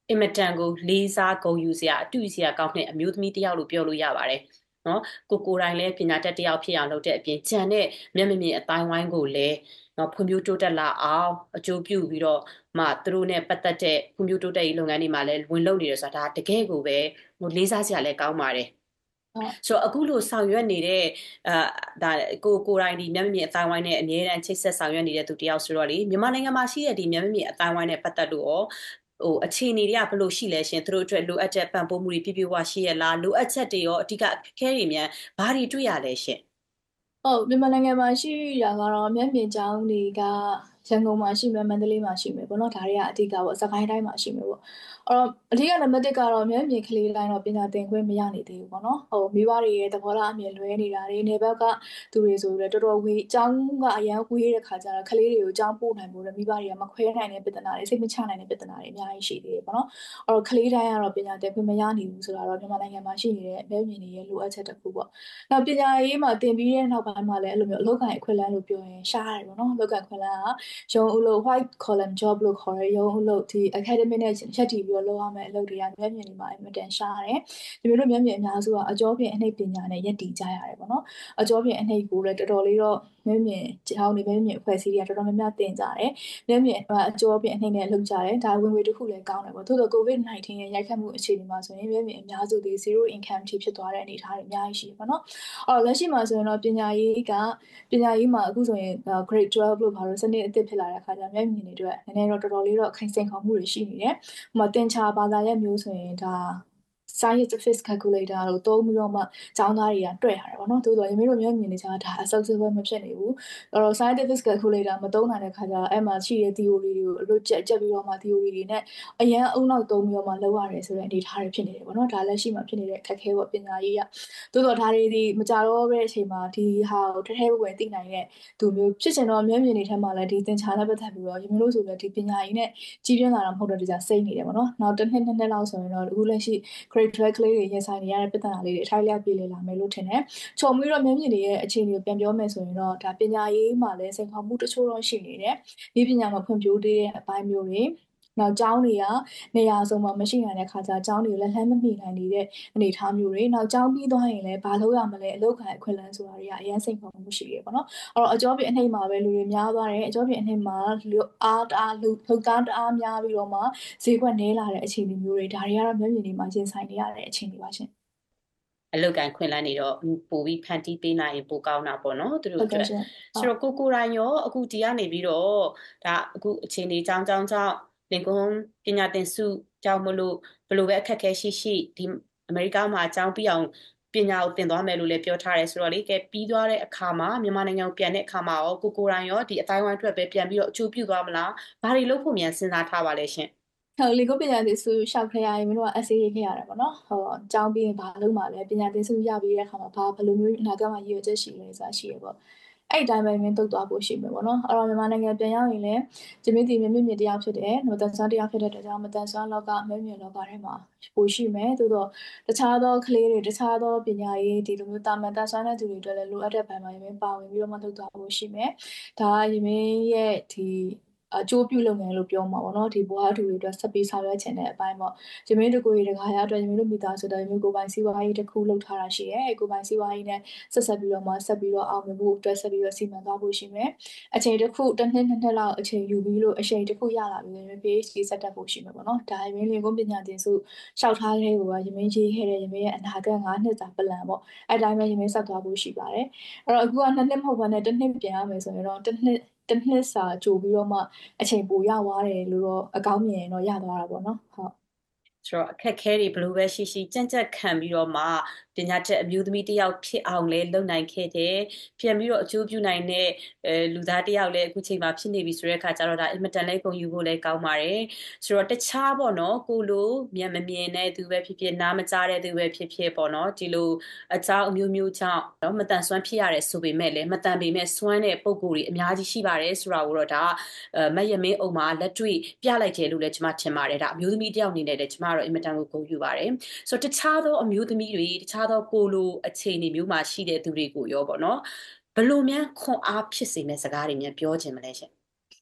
အင်မတန်ကိုလေးစားဂုဏ်ယူစရာအတူစရာကောင်းတဲ့အမျိုးသမီးတစ်ယောက်လို့ပြောလို့ရပါတယ်နော်ကိုကိုတိုင်းလည်းပညာတတ်တစ်ယောက်ဖြစ်အောင်လုပ်တဲ့အပြင်ဂျန်တဲ့မျက်မမြင်အတိုင်းဝိုင်းကိုလည်းနော်ဖွံ့ဖြိုးတိုးတက်လာအောင်အကျိုးပြုပြီးတော့မှသူတို့နဲ့ပတ်သက်တဲ့ဖွံ့ဖြိုးတိုးတက်ရေးလုပ်ငန်းတွေမှာလည်းဝင်လုပ်နေတယ်ဆိုတာဒါတကယ်ကိုပဲဟိုလေးစားစရာလည်းကောင်းပါတယ်ဆိုတော့အခုလိုဆောင်ရွက်နေတဲ့အာဒါကိုကိုတိုင်းဒီမျက်မမြင်အတိုင်းဝိုင်းနဲ့အမြဲတမ်းချိတ်ဆက်ဆောင်ရွက်နေတဲ့သူတယောက်ဆိုတော့လေမြန်မာနိုင်ငံမှာရှိတဲ့ဒီမျက်မမြင်အတိုင်းဝိုင်းနဲ့ပတ်သက်လို့ရောဟိုအခြေအနေတွေကဘယ်လိုရှိလဲရှင်သူတို့အတွက်လိုအပ်တဲ့ပံ့ပိုးမှုတွေပြည့်ပြည့်ဝရှိရလားလိုအပ်ချက်တွေရောအဓိကခဲတွေမြန်ဘာတွေတွေ့ရလဲရှင်ဟုတ်မြန်မာနိုင်ငံမှာရှိရကတော့မျက်မြင်ကြောင်းတွေကရန်ကုန်မှာရှိမယ်မန္တလေးမှာရှိမယ်ပေါ့နော်ဒါတွေကအဓိကပေါ့စကိုင်းတိုင်းမှာရှိမယ်ပေါ့အဲ့တော့အဓိကနံပါတ်တစ်ကတော့မျက်မြင်ကလေးတိုင်းတော့ပညာသင်ခွင့်မရနေသေးဘူးပေါ့နော်ဟိုမိဘတွေရဲ့သဘောထားအမြင်လွဲနေတာတွေနေဘက်ကသူတွေဆိုလည်းတော်တော်ဝေးအကြောင်းကအရန်ဝေးတဲ့ခါကျတော့ကလေးတွေကိုအကြောင်းပို့နိုင်ဖို့လည်းမိဘတွေကမခွဲနိုင်တဲ့ပြဿနာတွေစိတ်မချနိုင်တဲ့ပြဿနာတွေအများကြီးရှိသေးတယ်ပေါ့နော်အဲ့တော့ကလေးတိုင်းကတော့ပညာသင်ခွင့်မရနိုင်ဘူးဆိုတာတော့မြန်မာနိုင်ငံမှာရှိနေတဲ့မျက်မြင်တွေရဲ့လိုအပ်ချက်တစ်ခုပေါ့နောက်ပညာရေးမှာသင်ပြီးတဲ့နောက်ပိုင်းမှာလည်းအဲ့လိုမျိုးအလုပ်ကိုင်အခွင့်အလမ်းလို့ပြောရင်ရှားတယ်ပေါ့နော်အလုပ်ကိုင်အခွင့်အလမ်းကရုံးအလုပ် white collar job လို့ခေါ်ရဲရုံးအလုပ်ဒီ academic နဲ့ချက်တည်ပြီးတော့လုပ်ရမယ့်အလုပ်တွေကမျက်မြင်တွေမှာအင်မတန်ရှားတယ်ဒီလိုမျက်မြင်အများစုကအကျော်ပြင်အနှိပ်ပညာနဲ့ယက်တည်ကြရတယ်ပေါ့နော်အကျော်ပြင်အနှိပ်ကိုလည်းတော်တော်လေးတော့မျက်မြင်ကျောင်းတွေမျက်မြင်အဖွဲ့အစည်းတွေကတော်တော်များများသင်ကြတယ်မျက်မြင်အကျော်ပြင်အနှိပ်နဲ့လုပ်ကြတယ်ဒါဝင်ငွေတစ်ခုလည်းကောင်းတယ်ပေါ့သို့တော့ covid nineteen ရဲ့ရိုက်ခတ်မှုအခြေအနေမှာဆိုရင်မျက်မြင်အများစုဒီ zero income ထိဖြစ်သွားတဲ့အနေအထားတွေအများကြီးရှိတယ်ပေါ့နော်အော်လက်ရှိမှာဆိုရင်တော့ပညာရေးကပညာရေးမှာအခုဆိုရင် grade twelve လို့ဘာလို့စနစ်အသစ်ဖြစ်လာတဲ့အခါကျမျက်မြင်တွေအတွက်နည်းနည်းတော့တော်တော်လေးတော့ခိုင်စိန်ခေါ်မှုတွေရှိနေတယ်ဟိုမှာသင်္ချာဘာသာရပ်မျိုးဆိုရင်ဒါ scientific calculator လို့သုံးပြီးတော့မှကျောင်းသားတွေကတွေ့ရတယ်ပေါ့နော်သို့တော့ယမင်းတို့မျက်မြင်နေကြတာဒါ accessible မဖြစ်နေဘူးအဲ့တော့ scientific calculator မသုံးနိုင်တဲ့ခါကျတော့အဲ့မှာရှိတဲ့ theory တွေကိုအလို့ကျက်ကျက်ပြီးတော့မှ theory တွေနဲ့အရန်အုံနောက်သုံးပြီးတော့မှလောက်ရတယ်ဆိုတဲ့အနေအထားတွေဖြစ်နေတယ်ပေါ့နော်ဒါလည်းရှိမှဖြစ်နေတဲ့ခက်ခဲပေါ့ပညာရေးကသို့တော့ဒါတွေဒီမကြတော့တဲ့အချိန်မှာဒီဟာကိုထဲထဲဝင်သိနိုင်တဲ့သူမျိုးဖြစ်ချင်တော့မျက်မြင်တွေထဲမှာလည်းဒီသင်္ချာနဲ့ပတ်သက်ပြီးတော့ယမင်းတို့ဆိုလည်းဒီပညာရေးနဲ့ကြီးပြင်းလာတာမဟုတ်တော့ဒီကြစိတ်နေတယ်ပေါ့နော်နောက်တစ်နှစ်နှစ်နှစ်လောက်ဆိုရင်တော့အခုလက်ရှိ grade twelve ကလေးတွေရင်ဆိုင်နေရတဲ့ပြဿနာလေးတွေအထိုက်လျောက်ပြေလည်လာမယ်လို့ထင်တယ်။ခြုံပြီးတော့မျက်မြင်တွေရဲ့အခြေအနေကိုပြန်ပြောမယ်ဆိုရင်တော့ဒါပညာရေးမှာလည်းစိန်ခေါ်မှုတချို့တော့ရှိနေတယ်။ဒီပညာမှာဖွံ့ဖြိုးသေးတဲ့အပိုင်းမျိုးတွေနောက်ကျောင်းတွေကနေရာစုံမှာမရှိနိုင်တဲ့ခါကျကျောင်းတွေကိုလည်းလှမ်းမမိနိုင်နေတဲ့အနေအထားမျိုးတွေနောက်ကျောင်းပြီးသွားရင်လည်းဘာလုပ်ရမလဲအလုပ်ခိုင်အခွင့်အလမ်းဆိုတာတွေကအရင်စိန်ခေါ်မှုရှိရပေါ့နော်။အဲ့တော့အကျော်ပြင်အနှိမ့်မှာပဲလူတွေများသွားတယ်အကျော်ပြင်အနှိမ့်မှာအားတအားလူထုတ်သားတအားများပြီးတော့မှဈေးကွက်နည်းလာတဲ့အခြေအနေမျိုးတွေဒါတွေကတော့မျက်မြင်တွေမှာရင်ဆိုင်နေရတဲ့အခြေအနေပါရှင်။အလုတ်ကန်ခွင့်လန်းနေတော့ပို့ပြီးဖန်တီးပေးနိုင်ရင်ပိုကောင်းတာပေါ့နော်သူတို့အတွက်ဆိုတော့ကိုကိုရိုင်းရောအခုဒီကနေပြီးတော့ဒါအခုအချိန်လေးကြောင်းကြောင်းကြောင်းလင်ကွန်းပညာသင်စုကြောင်းမလို့ဘယ်လိုပဲအခက်အခဲရှိရှိဒီအမေရိကမှာအကြောင်းပြီးအောင်ပညာကိုသင်သွားမယ်လို့လည်းပြောထားတယ်ဆိုတော့လေကဲပြီးသွားတဲ့အခါမှာမြန်မာနိုင်ငံကိုပြန်တဲ့အခါမှာရောကိုကိုရိုင်းရောဒီအတိုင်းဝိုင်းအတွက်ပဲပြန်ပြီးတော့အကျိုးပြုသွားမလားဘာတွေလုပ်ဖို့မြန်စဉ်းစားထားပါလဲရှင်ဟုတ်လေကိုပညာသင်စုရှောက်ခရရင်မင်းတို့က essay ရေးခဲ့ရတယ်ပေါ့နော်ဟိုအကြောင်းပြီးရင်ဘာလုပ်မှလဲပညာသင်စုရပြီးတဲ့အခါမှာဘာဘယ်လိုမျိုးအနာဂတ်မှာရည်ရွယ်ချက်ရှိလဲဆိုတာရှိရပေါ့အဲ့အတိုင်းပဲမင်းတုတ်သွားဖို့ရှိမယ်ပေါ့နော်အဲ့တော့မြန်မာနိုင်ငံပြန်ရောက်ရင်လည်းဂျမင်းတီမြင့်မြင့်တရားဖြစ်တယ်မတန်ဆွမ်းတရားဖြစ်တဲ့အတွက်ကြောင့်မတန်ဆွမ်းလောကမဲမြင့်လောကထဲမှာပိုရှိမယ်သို့တော့တခြားသောကလေးတွေတခြားသောပညာရေးဒီလိုမျိုးတာမန်တန်ဆွမ်းတဲ့သူတွေအတွက်လည်းလိုအပ်တဲ့ဘက်မှာရမင်းပါဝင်ပြီးတော့မှတုတ်သွားဖို့ရှိမယ်ဒါကရမင်းရဲ့ဒီအကျိုးပြုလုပ်ငန်းလို့ပြောမှာပေါ့နော်ဒီဘွားသူတွေအတွက်ဆက်ပြီးဆောင်ရွက်ချင်တဲ့အပိုင်းပေါ့ဂျမင်းတို့ကိုရတခါရအတွက်ဂျမင်းတို့မိသားစုတော်ဂျမင်းကိုပိုင်စီးပွားရေးတစ်ခုလုပ်ထားတာရှိရဲကိုပိုင်စီးပွားရေးနဲ့ဆက်ဆက်ပြီးတော့မှဆက်ပြီးတော့အောင်မြင်ဖို့အတွက်ဆက်ပြီးတော့စီမံသွားဖို့ရှိမယ်အချိန်တစ်ခုတစ်နှစ်နှစ်နှစ်လောက်အချိန်ယူပြီးလို့အချိန်တစ်ခုရလာပြီးရင် PhD ဆက်တက်ဖို့ရှိမယ်ပေါ့နော်ဒါဂျမင်းလင်ကွန်းပညာသင်စုရှောက်ထားတဲ့ဟိုကဂျမင်းရေးခဲ့တဲ့ဂျမင်းရဲ့အနာဂတ်၅နှစ်စာပလန်ပေါ့အဲ့တိုင်းပဲဂျမင်းဆက်သွားဖို့ရှိပါတယ်အဲ့တော့အခုကနှစ်နှစ်မဟုတ်ဘဲနဲ့တစ်နှစ်ပြန်ရမယ်ဆိုရင်တော့တစ်နှစ်တစ်နှစ်စာကြိုပြီးတော့မှအချိန်ပိုရသွားတယ်လို့တော့အကောင်းမြင်တော့ရသွားတာပေါ့နော်ဟုတ်ဆိုတော့အခက်ခဲတွေဘလို့ပဲရှိရှိကြက်ကြက်ခံပြီးတော့မှပညာတတ်အမျိုးသမီးတယောက်ဖြစ်အောင်လဲလုပ်နိုင်ခဲ့တယ်ပြန်ပြီးတော့အကျိုးပြုနိုင်တဲ့အဲလူသားတယောက်လည်းအခုချိန်မှာဖြစ်နေပြီဆိုတဲ့အခါကျတော့ဒါအင်မတန်လေးကုန်ယူဖို့လည်းကောင်းပါတယ်ဆိုတော့တခြားပေါ့နော်ကိုလိုမြန်မမြင်တဲ့သူပဲဖြစ်ဖြစ်နားမကြားတဲ့သူပဲဖြစ်ဖြစ်ပေါ့နော်ဒီလိုအကြောင်းအမျိုးမျိုးကြောင့်တော့မတန်ဆွမ်းဖြစ်ရတယ်ဆိုပေမဲ့လည်းမတန်ပေမဲ့စွမ်းတဲ့ပုံကိုယ်တွေအများကြီးရှိပါတယ်ဆိုတာကိုတော့ဒါမယမင်းအုံမှာလက်တွေ့ပြလိုက်တယ်လို့လည်းကျွန်မထင်ပါတယ်ဒါအမျိုးသမီးတယောက်အနေနဲ့လည်းကျွန်မတော့အင်မတန်ကိုဂုဏ်ယူပါတယ်ဆိုတော့တခြားသောအမျိုးသမီးတွေတခြားသောကိုလိုအခြေအနေမျိုးမှာရှိတဲ့သူတွေကိုရောပေါ့နော်ဘလို့များခွန်အားဖြစ်စေမဲ့စကားတွေများပြောချင်မလဲရှင်ရ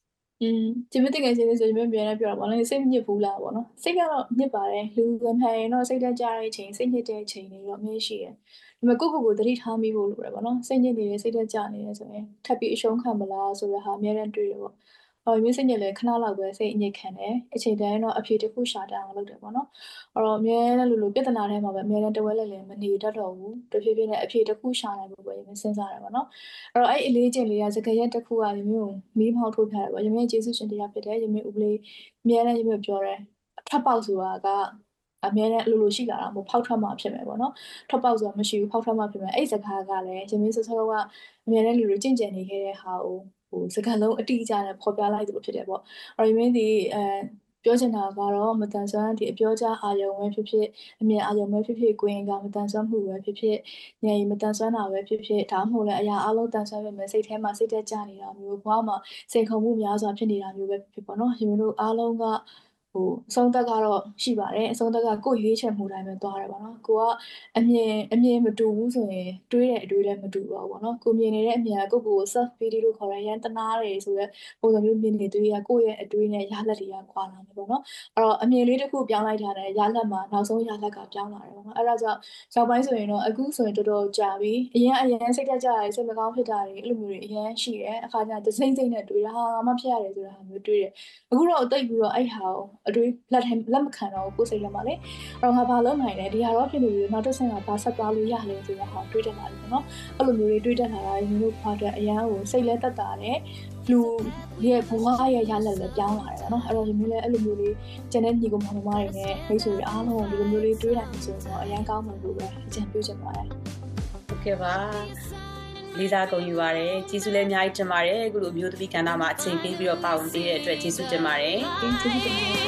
อืมဒီမသိငယ်ချင်းလေးဆိုရင်မြန်မြန်ပြောတာပေါ့နော်စိတ်ညစ်ဘူးလားပေါ့နော်စိတ်ကတော့ညစ်ပါတယ်လူကမှန်ရင်တော့စိတ်တက်ကြတဲ့အချိန်စိတ်ညစ်တဲ့အချိန်တွေတော့အများရှိတယ်ဒါပေမဲ့ကိုယ့်ကိုယ်ကိုသတိထားမိဖို့လိုတယ်ပေါ့နော်စိတ်ညစ်နေတယ်စိတ်တက်ကြနေတယ်ဆိုရင်ထပ်ပြီးအရှုံးခံမလားဆိုတဲ့ဟာအများနဲ့တွေ့တယ်ပေါ့အော်မျိုးစိတ်ညစ်လဲခဏလောက်ပဲစိတ်အညစ်ခံတယ်အချိန်တိုင်းတော့အဖြေတစ်ခုရှာတတ်အောင်လုပ်တယ်ပေါ့နော်အဲ့တော့အများနဲ့လူလူပြဿနာထဲမှာပဲအများနဲ့တဝဲလဲလဲမနေတတ်တော့ဘူးတဖြည်းဖြည်းနဲ့အဖြေတစ်ခုရှာနိုင်ဖို့ပဲရင်စဉ်းစားတယ်ပေါ့နော်အဲ့တော့အဲ့အလေးချင်းလေးကစကားရက်တစ်ခုကရမျိုးမီးမောက်ထုတ်ပြတယ်ပေါ့ရမျိုးကျေးဇူးရှင်တရားဖြစ်တယ်ရမျိုးဦးလေးအများနဲ့ရမျိုးပြောတယ်အထပ်ပေါက်ဆိုတာကအများနဲ့အလိုလိုရှိလာတာမဟုတ်ဖောက်ထွက်မှဖြစ်မယ်ပေါ့နော်ထွက်ပေါက်ဆိုတာမရှိဘူးဖောက်ထွက်မှဖြစ်မယ်အဲ့စကားကလည်းရမျိုးစစောကအများနဲ့လူလူကြင်ကြံနေခဲ့တဲ့ဟာကိုဟိုစကားလုံးအတိအကျနဲ့ဖော်ပြလိုက်သလိုဖြစ်တယ်ပေါ့အဲ့ရမျိုးဒီအဲပြောချင်တာကတော့မတန်ဆွမ်းဒီအပြောကြားအာယုံပဲဖြစ်ဖြစ်အမြင်အာယုံပဲဖြစ်ဖြစ်ကိုယ်ရင်ကမတန်ဆွမ်းမှုပဲဖြစ်ဖြစ်ဉာဏ်ရည်မတန်ဆွမ်းတာပဲဖြစ်ဖြစ်ဒါမှမဟုတ်လည်းအရာအလုံးတန်ဆွမ်းပေမဲ့စိတ်ထဲမှာစိတ်သက်ကြနေတာမျိုးဘဝမှာစိန်ခေါ်မှုများစွာဖြစ်နေတာမျိုးပဲဖြစ်ပေါ့နော်ဒီမျိုးတို့အားလုံးကဟိုအဆုံးသက်ကတော့ရှိပါတယ်အဆုံးသက်ကကိုယ်ရွေးချယ်မှုတိုင်းပဲသွားတယ်ပေါ့နော်ကိုကအမြင်အမြင်မတူဘူးဆိုရင်တွေးတဲ့အတွေးလည်းမတူတော့ဘူးပေါ့နော်ကိုမြင်နေတဲ့အမြင်ကကိုယ့်ကိုယ် self pity လို့ခေါ်တဲ့ရန်တနာတွေဆိုတဲ့ပုံစံမျိုးမြင်နေတွေးရကိုယ့်ရဲ့အတွေးနဲ့ရလက်တွေကကွာလာတယ်ပေါ့နော်အဲ့တော့အမြင်လေးတစ်ခုပြောင်းလိုက်တာနဲ့ရလက်မှာနောက်ဆုံးရလက်ကပြောင်းလာတယ်ပေါ့နော်အဲ့ဒါကြောင့်နောက်ပိုင်းဆိုရင်တော့အခုဆိုရင်တော်တော်ကြာပြီအရင်အရင်စိတ်တက်ကြရစိတ်မကောင်းဖြစ်တာတွေအဲ့လိုမျိုးတွေအရင်ရှိတယ်အခါကျတစိမ့်စိမ့်နဲ့တွေးတာဟာမှဖြစ်ရတယ်ဆိုတာမျိုးတွေးတယ်အခုတော့တိတ်ပြီးတော့အဲ့ဟာကိုအတွေးလက်ထဲလက်မခံတော့ကိုယ်စိတ်ထဲမှာလေအဲ့တော့ငါဘာလုပ်နိုင်လဲဒီဟာတော့ဖြစ်နေပြီနောက်တစ်ဆင့်ကဘာဆက်သွားလို့ရလဲဆိုတော့ဟာတွေးတတ်လာတယ်ပေါ့နော်အဲ့လိုမျိုးတွေတွေးတတ်လာတာညီတို့ဖားတဲ့အရန်ကိုစိတ်လဲတက်တာတယ်လူရဲ့ဘဝရဲ့ရလက်လည်းပြောင်းလာတယ်ပေါ့နော်အဲ့တော့ဒီမျိုးလဲအဲ့လိုမျိုးလေးကျန်တဲ့ညီကောင်မောင်မတွေနဲ့မိတ်ဆွေတွေအားလုံးဒီလိုမျိုးလေးတွေးနိုင်ဆိုတော့အရန်ကောင်းမှာလို့ပဲအကြံပြုချင်ပါတယ်ဟုတ်ကဲ့ပါလေးစားကုန်ယူပါတယ်ကျေးဇူးလည်းအများကြီးတင်ပါတယ်အခုလိုမျိုးသမီးကဏ္ဍမှာအချိန်ပေးပြီးတော့ပါဝင်ပေးတဲ့အတွက်ကျေးဇူးတင်ပါတယ်ကျေးဇူးတင်ပါတယ်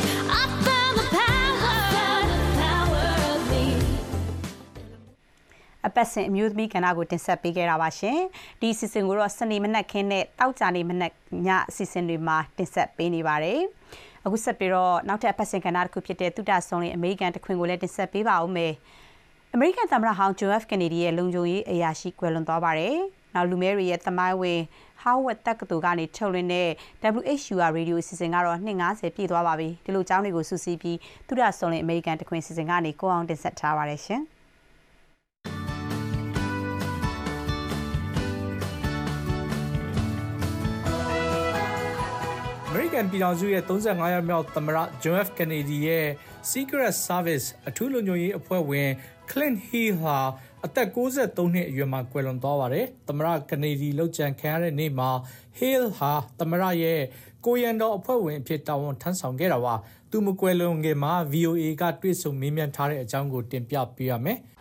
အပတ်စဉ်အမျိုးသမီးကဏ္ဍကိုတင်ဆက်ပေးခဲ့တာပါရှင်ဒီအစီအစဉ်ကိုတော့စနေမနက်ခင်းနဲ့တောက်ကြနေမနက်ညအစီအစဉ်တွေမှာတင်ဆက်ပေးနေပါတယ်အခုဆက်ပြီးတော့နောက်ထပ်အပတ်စဉ်ကဏ္ဍတစ်ခုဖြစ်တဲ့သုတဆောင်လေးအမေရိကန်တခွင်ကိုလည်းတင်ဆက်ပေးပါဦးမယ်အမေရိကန်သမ္မတဟောင်းဂျိုအက်ဖ်ကနေဒီရဲ့လုံခြုံရေးအရာရှိကွယ်လွန်သွားပါတယ်နောက်လူမဲတွေရဲ့သမိုင်းဝင် Howard တက္ကသိုလ်ကနေထုတ်လွှင့်တဲ့ W H U R Radio အစီအစဉ်ကတော့နှစ်ငါးဆယ်ပြည့်သွားပါပြီဒီလိုအကြောင်းတွေကိုစုစည်းပြီးသုတဆောင်လေးအမေရိကန်တခွင်အစီအစဉ်ကနေကိုအောင်တင်ဆက်ထားပါတယ်ရှင်အမေရိကန်ပြည်ထောင်စုရဲ့သုံးဆယ့်ငါးရက်မြောက်သမ္မတ John F. Kennedy ရဲ့ Secret Service အထူးလုံခြုံရေးအဖွဲ့ဝင် Clint Hill ဟာအသက်၉၃နှစ်အရွယ်မှာကွယ်လွန်သွားပါတယ်။သမ္မတ Kennedy လုပ်ကြံခံရတဲ့နေ့မှာ Hill ဟာသမ္မတရဲ့ကိုရန်တော်အဖွဲ့ဝင်အဖြစ်တာဝန်ထမ်းဆောင်ခဲ့တာပါ။သူမကွယ်လွန်ခင်မှာ V O A ကတွေ့ဆုံမေးမြန်းထားတဲ့အကြောင်းကိုတင်ပြပေးရမယ်။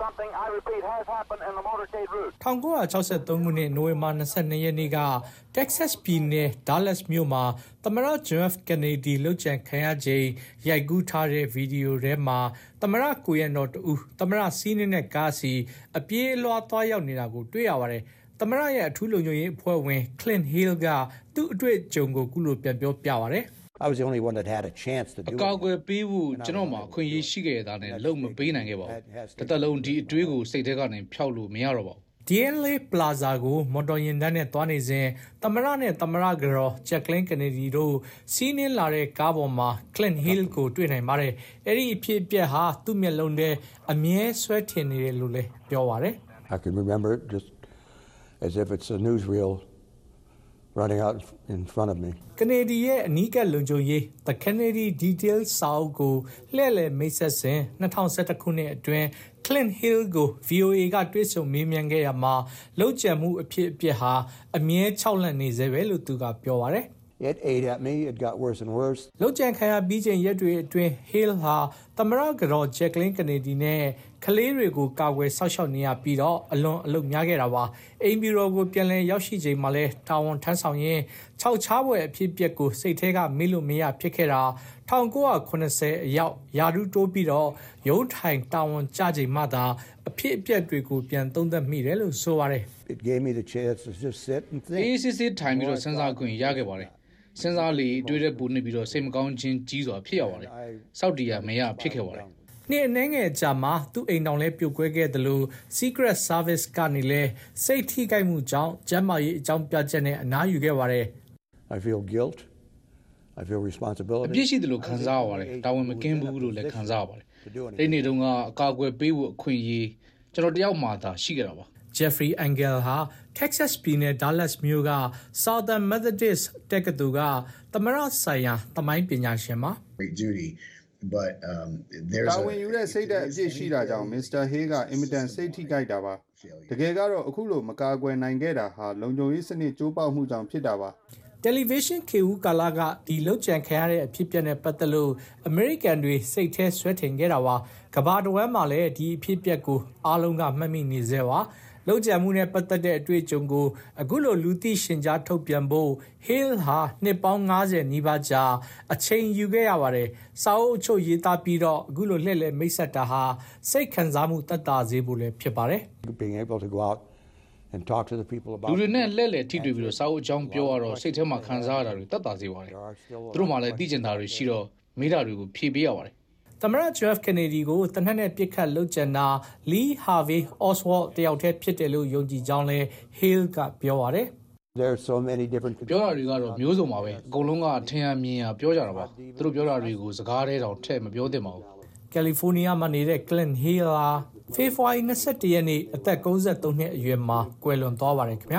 ၁၉၆၃ခုနှစ်နိုဝင်ဘာ၂၂ရက်နေ့က Texas ပြည်နယ် Dallas မြို့မှာသမ္မတ John F. Kennedy လုပ်ကြံခံရချိန်ရိုက်ကူးထားတဲ့ဗီဒီယိုထဲမှာသမ္မတကိုရန်တော်တူသမ္မတစီးနေတဲ့ကားစီအပြေးအလွှားသွားရောက်နေတာကိုတွေ့ရပါတယ်။သမ္မတရဲ့အထူးလုံခြုံရေးအဖွဲ့ဝင် Clint Hill ကသူ့အတွေ့အကြုံကိုကုလိုပြန်ပြောပြပါတယ်။ I was the only one that had a chance to do it. အကောက်ွယ်ပေးဖို့ကျွန်တော်မှာအခွင့်အရေးရှိခဲ့တာနဲ့လုံမပေးနိုင်ခဲ့ပါဘူး။တစ်သက်လုံးဒီအတွေးကိုစိတ်ထဲကနေဖျောက်လို့မရတော့ပါဘူး။ D L A Plaza ကိုမော်တော်ယာဉ်တန်းနဲ့သွားနေစဉ်သမ္မတနဲ့သမ္မတကတော် Jacqueline Kennedy တို့စီးနင်းလာတဲ့ကားပေါ်မှာ Clint Hill ကိုတွေ့နိုင်ပါတယ်။အဲ့ဒီအဖြစ်အပျက်ဟာသူ့မျက်လုံးထဲအမြဲဆွဲထင်နေတယ်လို့လည်းပြောပါတယ်။ I can remember it just as if it's a newsreel running out in front of me. Kennedy ရဲ့အနီးကပ်လုံခြုံရေး The Kennedy Details စာအုပ်ကိုလှည့်လည်မိတ်ဆက်စဉ်၂၀၁၁ခုနှစ်အတွင်း Clint Hill ကို V O A ကတွေ့ဆုံမေးမြန်းခဲ့ရမှာလုံခြံမှုအဖြစ်အပျက်ဟာအမြဲခြောက်လန့်နေစေပဲလို့သူကပြောပါတယ်။ It ate at me. It got worse and worse. လုံခြံခံရပြီးချိန်ရက်တွေအတွင်း Hill ဟာသမ္မတကတော် Jacqueline Kennedy နဲ့ကလေးတွေကိုကာကွယ်ဆောက်ရှောက်နေရပြီးတော့အလွန်အလုပ်များခဲ့တာပါအိမ်ဘီရိုကိုပြန်လည်ရောက်ရှိချိန်မှာလဲတာဝန်ထမ်းဆောင်ရင်းခြောက်ခြားပွဲအဖြစ်အပျက်ကိုစိတ်ထဲကမေ့လို့မရဖြစ်ခဲ့တာ၁၉၇၀အရောက်ယာဒူးတိုးပြီးတော့ရုံးထိုင်တာဝန်ကျချိန်မှသာအဖြစ်အပျက်တွေကိုပြန်သုံးသပ်မိတယ်လို့ဆိုပါတယ် It gave me the chance to just sit and think. အေးစစ်စစ်ထိုင်ပြီးတော့စဉ်းစားခွင့်ရခဲ့ပါတယ်စဉ်းစားလေတွေးတဲ့ပူနေပြီးတော့စိတ်မကောင်းခြင်းကြီးစွာဖြစ်ရပါတယ်စောက်တီးရမရဖြစ်ခဲ့ပါတယ်နေ့အနှဲငယ်ကြာမှာသူ့အိမ်တောင်လဲပြုတ်ကွဲခဲ့တယ်လို့ Secret Service ကနေလဲစိတ်ထိခိုက်မှုကြောင့်ကျန်းမာရေးအကြောင်းပြချက်နဲ့အနားယူခဲ့ပါတယ် I feel guilt I feel responsibility. အပြစ်ရှိတယ်လို့ခံစားရပါတယ်တာဝန်မကင်းဘူးလို့လည်းခံစားရပါတယ်အဲ့ဒီတုန်းကအကာအကွယ်ပေးဖို့အခွင့်အရေးကျွန်တော်တယောက်မှသာရှိခဲ့တာပါ Jeffrey Engel ဟာ Texas ပြည်နယ် Dallas မြို့က Southern Methodist တက္ကသိုလ်ကသမရဆိုင်ရာသမိုင်းပညာရှင်ပါ But um there's တာဝန်ယူတဲ့စိတ်ဓာတ်အပြည့်ရှိတာကြောင့် Mister Hay ကအင်မတန်စိတ်ထိခိုက်တာပါတကယ်ကတော့အခုလိုမကာကွယ်နိုင်ခဲ့တာဟာလုံခြုံရေးစနစ်ကျိုးပေါက်မှုကြောင့်ဖြစ်တာပါ Television ခေဦးကာလကဒီလောက်ကြံခံရတဲ့အဖြစ်ပြက်နဲ့ပတ်သက်လို့ American တွေစိတ်ထဲဆွဲထင်ခဲ့တာပါကဘာတဝမ်းမှာလည်းဒီအဖြစ်ပြက်ကိုအားလုံးကမှတ်မိနေစေပါလောက်ကြံမှုနဲ့ပတ်သက်တဲ့အတွေ့အကြုံကိုအခုလိုလူသိရှင်ကြားထုတ်ပြန်ဖို့ Hill ဟာနှစ်ပေါင်း၅၀နီးပါးကြာအချိန်ယူခဲ့ရပါတယ်စာအုပ်အချို့ရေးသားပြီးတော့အခုလိုလှည့်လည်မိတ်ဆက်တာဟာစိတ်ခံစားမှုတက်တာစေဖို့လည်းဖြစ်ပါတယ် being able to go out and talk to the people about လူတွေနဲ့လှည့်လည်ထိတွေ့ပြီးတော့စာအုပ်အကြောင်းပြောရတော့စိတ်ထဲမှာခံစားရတာတွေတက်တာစေပါတယ်သူတို့မှလည်းသိကျင်တာတွေရှိတော့မေးတာတွေကိုဖြေပေးရပါတယ်သမရ Jeff Kennedy ကိုတနက်နဲ့ပြစ်ခတ်လုပ်ကြံတာ Lee Harvey Oswald တယောက်တည်းဖြစ်တယ်လို့ယုံကြည်ကြောင်းလဲ Hill ကပြောပါတယ် There are so many different ပြောတာတွေကတော့မျိုးစုံပါပဲအကုန်လုံးကထင်ရမြင်ရပြောကြတာပါသူတို့ပြောတာတွေကိုစကားထဲတောင်ထည့်မပြောသင့်ပါဘူး California မှာနေတဲ့ Clint Hill ဟာ February twenty-second ရက်နေ့အသက်ninety-threeနှစ်အရွယ်မှာကွယ်လွန်သွားပါတယ်ခင်ဗျာ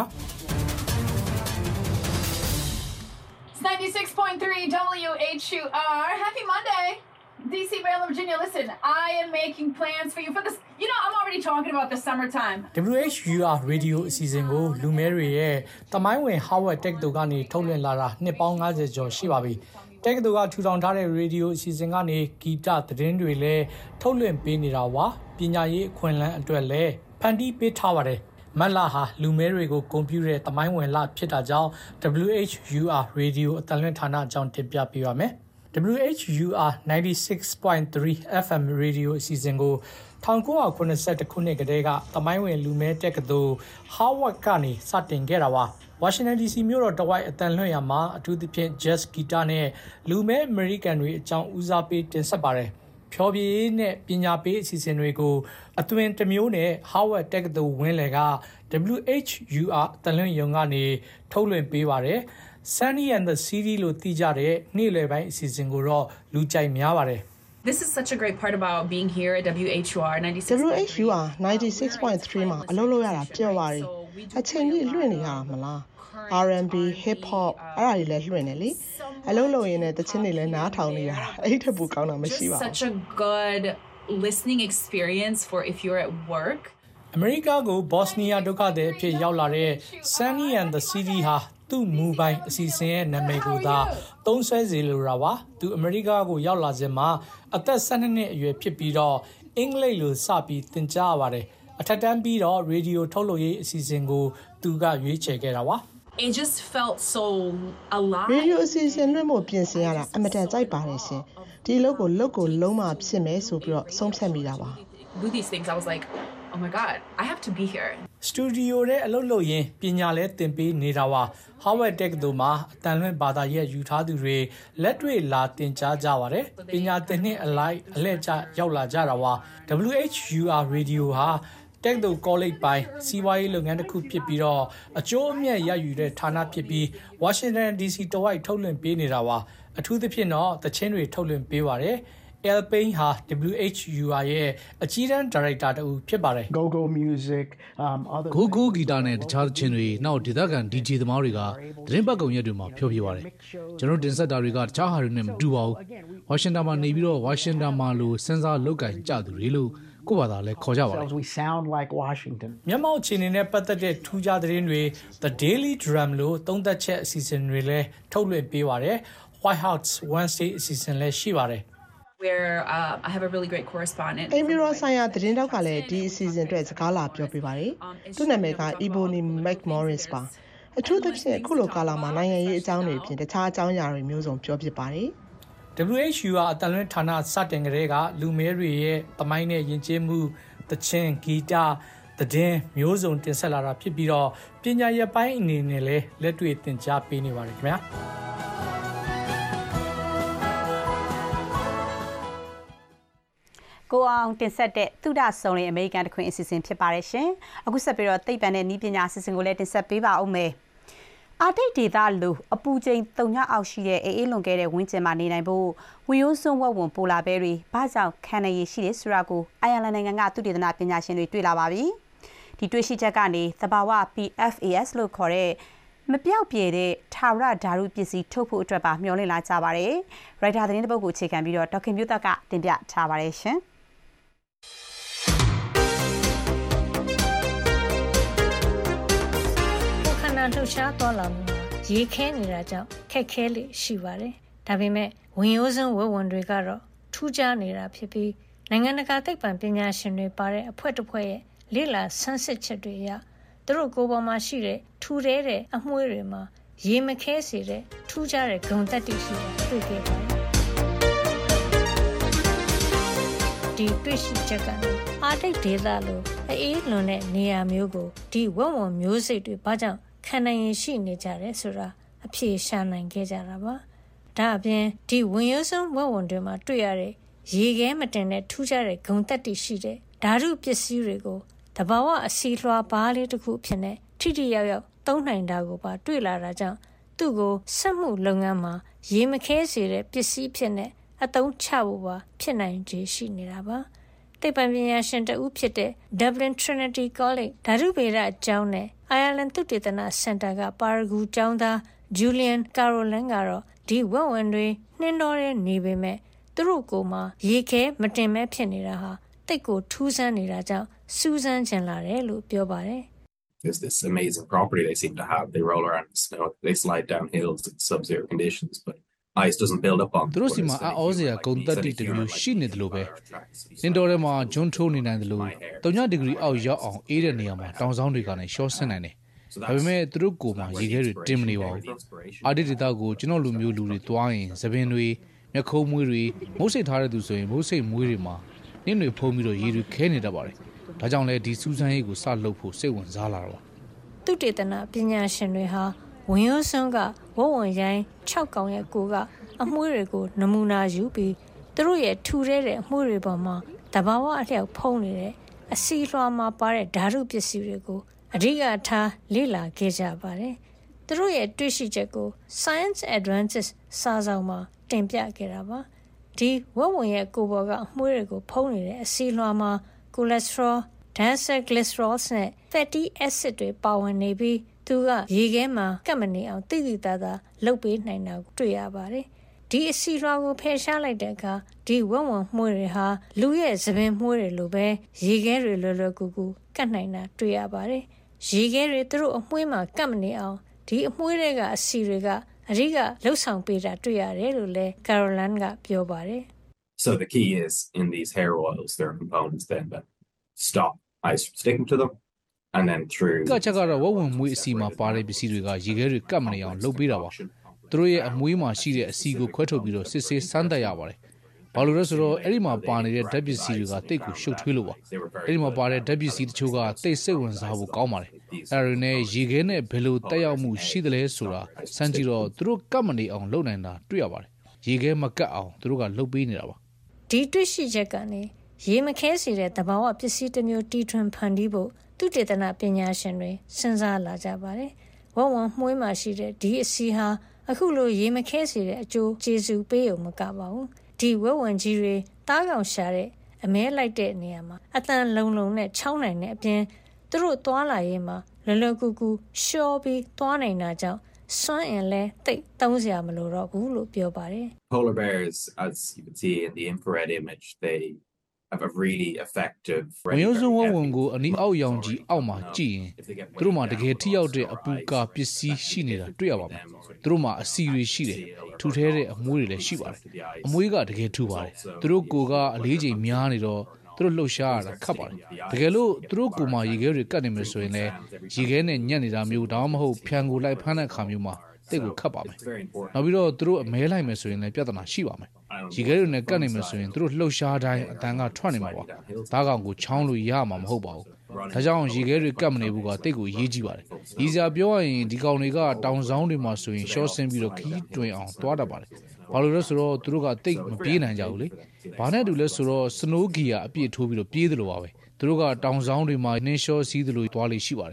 ninety-six point three W H U R Happy Monday D C, Maryland, Virginia, listen, I am making plans for you for this. You know, I'm already talking about the summertime. W H U R Radio အစီအစဉ်ကိုလူမဲတွေရဲ့တမိုင်းဝင် Howard တက္ကသိုလ်ကနေထုတ်လွှင့်လာတာနှစ်ပေါင်းfiftyကျော်ရှိပါပြီ။တက္ကသိုလ်ကထူထောင်ထားတဲ့ radio အစီအစဉ်ကနေဂီတသတင်းတွေလည်းထုတ်လွှင့်ပေးနေတာပါ။ပညာရေးအခွင့်အလမ်းအတွက်လည်းဖန်တီးပေးထားပါတယ်။မတ်လဟာလူမဲတွေကိုဂုဏ်ပြုတဲ့တမိုင်းဝင်လဖြစ်တာကြောင့် W H U R Radio အသံလွှင့်ဌာနအကြောင်းတင်ပြပေးပါမယ်။ W H U R ninety-six point three F M Radio အစီအစဉ်ကိုnineteen seventy-oneခုနှစ်ကတည်းကတမိုင်းဝင်လူမဲတက္ကသိုလ် Howard ကနေစတင်ခဲ့တာပါ Washington D C မြို့တော်တဝိုက်အတန်လွှင့်ရမှာအထူးသဖြင့် Jazz Guitar နဲ့လူမဲ American တွေအကြောင်းဦးစားပေးတင်ဆက်ပါတယ်ဖြောပြရေးနဲ့ပညာပေးအစီအစဉ်တွေကိုအသွင်တစ်မျိုးနဲ့ Howard တက္ကသိုလ်ဝင်းလယ်က W H U R တန်လွှင့်ရုံကနေထုတ်လွှင့်ပေးပါတယ်Sunny and the City လို့သိကြတဲ့နေ့လယ်ပိုင်းအစီအစဉ်ကိုတော့လူကြိုက်များပါတယ် This is such a great part about being here at W H U R ninety-six. W H U R ninety-six point three မှာအလုပ်လုပ်ရတာပြောပါတယ်အချိန်ကြီးလွှင့်နေရမှာလား R and B hip hop အဲ့ဒါတွေလည်းလွှင့်နေလေအလုပ်လုပ်ရင်းနဲ့တခြင်းတွေလည်းနားထောင်နေရတာအဲ့ထက်ပိုကောင်းတာမရှိပါဘူး Such a good listening experience for if you're at work. အမေရိကကိုဘော့စနီးယားဒုက္ခသည်အဖြစ်ရောက်လာတဲ့ Sunny and the City ဟာသူ့မူပိုင်အစီအစဉ်ရဲ့နာမည်ကိုသာသုံးဆွဲစေလိုတာပါသူအမေရိကကိုရောက်လာစဉ်မှာအသက်twelveနှစ်အရွယ်ဖြစ်ပြီးတော့အင်္ဂလိပ်လိုစပြီးသင်ကြားရပါတယ်အထက်တန်းပြီးတော့ရေဒီယိုထုတ်လုပ်ရေးအစီအစဉ်ကိုသူကရွေးချယ်ခဲ့တာပါ It just felt so alive. ရေဒီယိုအစီအစဉ်လွှင့်ဖို့ပြင်ဆင်ရတာအမတန်ကြိုက်ပါတယ်ရှင်ဒီအလုပ်ကိုလုပ်ကိုလုံးမဖြစ်မယ်ဆိုပြီးတော့ဆုံးဖြတ်မိတာပါ Do these things I was like Oh my god, I have to be here. Studio ရဲ့အလုပ်လုပ်ရင်ပညာလဲသင်ပေးနေတာပါ Howard တက္ကသိုလ်မှာအတန်လွှင့်ဘာသာရပ်ယူထားသူတွေလက်တွေ့လာသင်ကြားကြပါတယ်ပညာသင်နှစ်အလိုက်အလှည့်ကျရောက်လာကြတာပါ W H U R Radio ဟာတက္ကသိုလ် college ပိုင်းစီးပွားရေးလုပ်ငန်းတစ်ခုဖြစ်ပြီးတော့အကျိုးအမြတ်ရယူတဲ့ဌာနဖြစ်ပြီး Washington D C တဝိုက်ထုတ်လွှင့်ပေးနေတာပါအထူးသဖြင့်တော့သချင်းတွေထုတ်လွှင့်ပေးပါတယ် El Payne ဟာ W H U R ရဲ့အကြီးတန်းဒါရိုက်တာတူဖြစ်ပါတယ် Go Go Music um other Go Go ဂီတာနဲ့တခြားသချင်းတွေနောက်ဒေသခံ D J သမားတွေကသတင်းပတ်ကုန်ရက်တွေမှာဖျော်ဖြေပါတယ်ကျွန်တော်တင်ဆက်တာတွေကတခြားဟာတွေနဲ့မတူပါဘူး Washington မှာနေပြီးတော့ Washington မှာလို့စဉ်းစားလုပ်ကင်ကြသူတွေလို့ကိုယ့်ဘာသာလဲခေါ်ကြပါတယ် We sound like Washington မြန်မာအခြေအနေနဲ့ပတ်သက်တဲ့ထူးခြားသတင်းတွေ The Daily Drum လို့သုံးသက်ချက်အစီအစဉ်တွေလည်းထုတ်လွှင့်ပေးပါတယ် White House Wednesday အစီအစဉ်လည်းရှိပါတယ် where uh, I have a really great correspondent. အိမ်ပြည်တော်ဆိုင်ရာသတင်းတောက်ကလည်းဒီအစီအစဉ်အတွက်စကားလာပြောပြပါတယ်။သူ့နာမည်က Ebony McMorris ပါ။အထူးသဖြင့်အခုလိုကာလမှာနိုင်ငံရေးအကြောင်းတွေအပြင်တခြားအကြောင်းအရာတွေမျိုးစုံပြောပြပါတယ်။ W H U R အတန်လွှင့်ဌာနစတင်ကလေးကလူမဲတွေရဲ့သမိုင်းနဲ့ယဉ်ကျေးမှုသချင်းဂီတသတင်းမျိုးစုံတင်ဆက်လာတာဖြစ်ပြီးတော့ပညာရပ်ပိုင်းအနေနဲ့လည်းလက်တွေ့သင်ကြားပေးနေပါတယ်ခင်ဗျာ။ကိုအောင်တင်ဆက်တဲ့သုဒဆုံလင်အမေရိကန်တခွင်အစီအစဉ်ဖြစ်ပါတယ်ရှင်။အခုဆက်ပြီးတော့သိပ္ပံနဲ့နည်းပညာအစီအစဉ်ကိုလည်းတင်ဆက်ပေးပါဦးမယ်။အာတိတ်ဒေသလိုအပူချိန်တုံညအောက်ရှိတဲ့အေးအေးလွန်ခဲ့တဲ့ဝင်းကျင်မှာနေနိုင်ဖို့ဝင်ရိုးစွန်းဝက်ဝင်ပိုလာဘဲတွေဘာကြောင့်ခံရရရှိတယ်ဆိုတာကိုအိုင်ယာလန်နိုင်ငံကသုတေသနပညာရှင်တွေတွေ့လာပါပြီ။ဒီတွေ့ရှိချက်ကနေသဘာဝ P F A S လို့ခေါ်တဲ့မပြောက်ပြဲတဲ့ထာဝရဓာတုပစ္စည်းထုတ်ဖို့အတွက်ပါမျှော်လင့်လာကြပါတယ်။ ရိုက်တာသတင်းတစ်ပုဒ်ကိုအခြေခံပြီးတော့ဒေါက်ခင်မျိုးသက်ကတင်ပြထားပါတယ်ရှင်။လှုပ်ရှားသွားလာမှုရေခဲနေတာကြောင့်ခက်ခဲလေရှိပါတယ်။ဒါပေမဲ့ဝင်ရိုးစွန်းဝက်ဝင်တွေကတော့ထူးခြားနေတာဖြစ်ပြီးနိုင်ငံတကာသိပ္ပံပညာရှင်တွေပါတဲ့အဖွဲ့တစ်ဖွဲ့ရဲ့လေ့လာဆန်းစစ်ချက်တွေအရသူတို့ကိုယ်ပေါ်မှာရှိတဲ့ထူထဲတဲ့အမွှေးတွေမှာရေမခဲစေတဲ့ထူးခြားတဲ့ဂုဏ်သတ္တိရှိတာတွေ့ခဲ့ပါတယ်။ဒီတွေ့ရှိချက်ကနေအာတိတ်ဒေသလိုအေးလွန်တဲ့နေရာမျိုးကိုဒီဝက်ဝင်မျိုးစိတ်တွေဘာကြောင့်ခံနိုင်ရရှိနေကြတယ်ဆိုတာအဖြေရှာနိုင်ခဲ့ကြတာပါ။ဒါအပြင်ဒီဝင်ရိုးစွန်းဝက်ဝင်တွေမှာတွေ့ရတဲ့ရေခဲမတင်တဲ့ထူးခြားတဲ့ဂုဏ်သတ္တိရှိတဲ့ဓာတုပစ္စည်းတွေကိုတဘာဝအစီလွှာပါးလေးတစ်ခုဖြစ်နေထိထိရောက်ရောက်သုံးနိုင်တာကိုပါတွေ့လာတာကြောင့်သူ့ကိုစက်မှုလုပ်ငန်းမှာရေမခဲစေတဲ့ပစ္စည်းဖြစ်နေအသုံးချဖို့ပါဖြစ်နိုင်ခြေရှိနေတာပါ။သိပ္ပံပညာရှင်တဦးဖြစ်တဲ့ Dublin Trinity College ဓာတုဗေဒအကျောင်းနဲ့အိုင်ယာလန်သုတေသနစင်တာကပါရဂူကျောင်းသား Julian Carolan ကတော့ဒီဝက်ဝင်တွေနှင်းတော်တဲ့နေပေမဲ့သူတို့ကိုယ်မှာရေခဲမတင်မဲ့ဖြစ်နေတာဟာတိတ်ကိုထူးဆန်းနေတာကြောင့်စူးစမ်းကျင်လာတယ်လို့ပြောပါတယ်။ There's this amazing property they seem to have. They roll around in snow. They slide down hills in sub-zero conditions, but ice doesn't build up on them. သူတို့စီမှာအောစရာဂုံတက်တိတမျိုးရှိနေတယ်လို့ပဲနင်တော်ထဲမှာဂျွန်းထိုးနေနိုင်တယ်လို့၃ဒီဂရီအောက်ရောက်အောင်အေးတဲ့နေရာမှာတောင်ဆောင်တွေကနေရှော့ဆင်းနိုင်တယ်ဒါပေမဲ့သူတို့ကိုမှရေခဲတွေတင်မနေပါဘူးအာဒီဒေတာကိုကျွန်တော်လူမျိုးလူတွေတွားရင်သပင်တွေမျက်ခုံးမွေးတွေမုတ်စိတ်ထားတဲ့သူဆိုရင်မုတ်စိတ်မွေးတွေမှာနင်းတွေဖုံးပြီးတော့ရေတွေခဲနေတတ်ပါတယ်ဒါကြောင့်လဲဒီစူးစမ်းရေးကိုစလုပ်ဖို့စိတ်ဝင်စားလာတာပါသူတေသနာပညာရှင်တွေဟာဝင်ရိုးစွန်းကဝဝဝင်ရိုင်း၆កောင်ရဲ့ကိုကအမွှေးတွေကိုနမူနာယူပြီးသူတို့ရဲ့ထူထဲတဲ့အမွှေးတွေပေါ်မှာတဘာဝအလျောက်ဖုံးနေတဲ့အစီလွှာမှာပါတဲ့ဓာတုပစ္စည်းတွေကိုအဓိကထားလေ့လာခဲ့ကြပါတယ်။သူတို့ရဲ့တွေ့ရှိချက်ကို Science Advances စာစောင်မှာတင်ပြခဲ့တာပါ။ဒီဝက်ဝင်ရဲ့ကိုယ်ပေါ်ကအမွှေးတွေကိုဖုံးနေတဲ့အစီလွှာမှာ cholesterol, diacylglycerols နဲ့ fatty acid တွေပါဝင်နေပြီးသူကရေခဲမှာကပ်မနေအောင်တိတိတသားလှုပ်ပေးနိုင်တာကိုတွေ့ရပါတယ်။ဒီအစီလွှာကိုဖယ်ရှားလိုက်တဲ့အခါဒီဝက်ဝင်မှုတွေဟာလူရဲ့သပင်မှုတွေလိုပဲရေခဲတွေလွယ်လွယ်ကူကူကတ်နိုင်တာတွေ့ရပါတယ်။ရေခဲတွေသူတို့အမွှေးမှာကပ်မနေအောင်ဒီအမွှေးတွေကအစီတွေကအဓိကလှုပ်ဆောင်ပေးတာတွေ့ရတယ်လို့လည်း Carolan ကပြောပါတယ်။ So the key is in these hair oils there are components then that stop ice from sticking to them and then through ကချက်ကတော့ဝက်ဝင်မွေးအစီမှာပါတဲ့ပစ္စည်းတွေကရေခဲတွေကပ်မနေအောင်လှုပ်ပေးတာပါသူတို့ရဲ့အမွေးမှာရှိတဲ့အစီကိုခွဲထုတ်ပြီးတော့စစ်ဆေးစမ်းသပ်ရပါတယ်ဘာလို့လဲဆိုတော့အဲ့ဒီမှာပါနေတဲ့ဓာတ်ပစ္စည်းတွေကတိတ်ကိုရှုပ်ထွေးလို့ပါအဲ့ဒီမှာပါတဲ့ဓာတ်ပစ္စည်းတချို့ကတိတ်စိတ်ဝင်စားဖို့ကောင်းပါတယ်အဲ့ဒါတွေနဲ့ရေခဲနဲ့ဘယ်လိုတက်ရောက်မှုရှိသလဲဆိုတာစမ်းကြည့်တော့သူတို့ကပ်မနေအောင်လုပ်နိုင်တာတွေ့ရပါတယ်ရေခဲမကပ်အောင်သူတို့ကလှုပ်ပေးနေတာပါဒီတွေ့ရှိချက်ကနေရေမခဲစေတဲ့သဘာဝပစ္စည်းတစ်မျိုးတီထွင်ဖန်တီးဖို့သူတေသနာပညာရှင်တွေစဉ်းစားလာကြပါတယ်ဝဝမွှေးမှာရှိတဲ့ဒီအစီဟာအခုလိုရေမခဲစေတဲ့အကျိုးကျေးဇူးပေးုံမကပါဘူးဒီဝက်ဝင်ကြီးတွေတားကောင်ရှာတဲ့အမဲလိုက်တဲ့နေရာမှာအတန်လုံလုံနဲ့ချောင်းနိုင်တဲ့အပြင်သူတို့သွားလာရေးမှာလွယ်လွယ်ကူကူရှော့ပြီးသွားနိုင်တာကြောင့်စွမ်းအင်လဲတိတ်သုံးစရာမလိုတော့ဘူးလို့ပြောပါတယ် Polar bears as you can see in the infrared image they have a really effective ဝင်ရိုးစွန်းဝက်ဝင်ကိုအနီးအောက်ရောင်ကြီးအောက်မှာကြည့်ရင်သူတို့မှာတကယ်ထိရောက်တဲ့အပူကာပစ္စည်းရှိနေတာတွေ့ရပါမယ်သူတို့မှာအစီတွေရှိတယ်ထူထဲတဲ့အမွှေးတွေလည်းရှိပါတယ်အမွှေးကတကယ်ထူပါတယ်သူတို့ကိုကအလေးချိန်များနေတော့သူတို့လှုပ်ရှားရတာခက်ပါတယ်တကယ်လို့သူတို့ကိုမှရေခဲတွေကတ်နေမယ်ဆိုရင်လည်းရေခဲနဲ့ညက်နေတာမျိုးဒါမှမဟုတ်ဖြန်ကိုလိုက်ဖမ်းတဲ့အခါမျိုးမှာတိတ်ကိုခတ်ပါမယ်နောက်ပြီးတော့သူတို့အမဲလိုက်မယ်ဆိုရင်လည်းပြဿနာရှိပါမယ်ရေခဲတွေနဲ့ကတ်နေမယ်ဆိုရင်သူတို့လှုပ်ရှားတိုင်းအတန်ကထွက်နေမှာပါဒါကောင်ကိုချောင်းလို့ရမှာမဟုတ်ပါဘူးဒါကြောင့်ရေခဲတွေကတ်မနေဘူးကတိတ်ကိုရေးကြည့်ပါတယ်ဒီစရာပြောရရင်ဒီကောင်တွေကတောင်ဆောင်တွေမှာဆိုရင်ရှော့ဆင်းပြီးတော့ခီးတွင်အောင်သွားတတ်ပါတယ်ဘာလို့လဲဆိုတော့သူတို့ကတိတ်မပြေးနိုင်ကြဘူးလေဘာနဲ့တူလဲဆိုတော့စနိုးဂီယာအပြည့်ထိုးပြီးတော့ပြေးသလိုပါပဲသူတို့ကတောင်ဆောင်တွေမှာနင်းရှော့စီးသလိုသွားလေရှိပါတယ်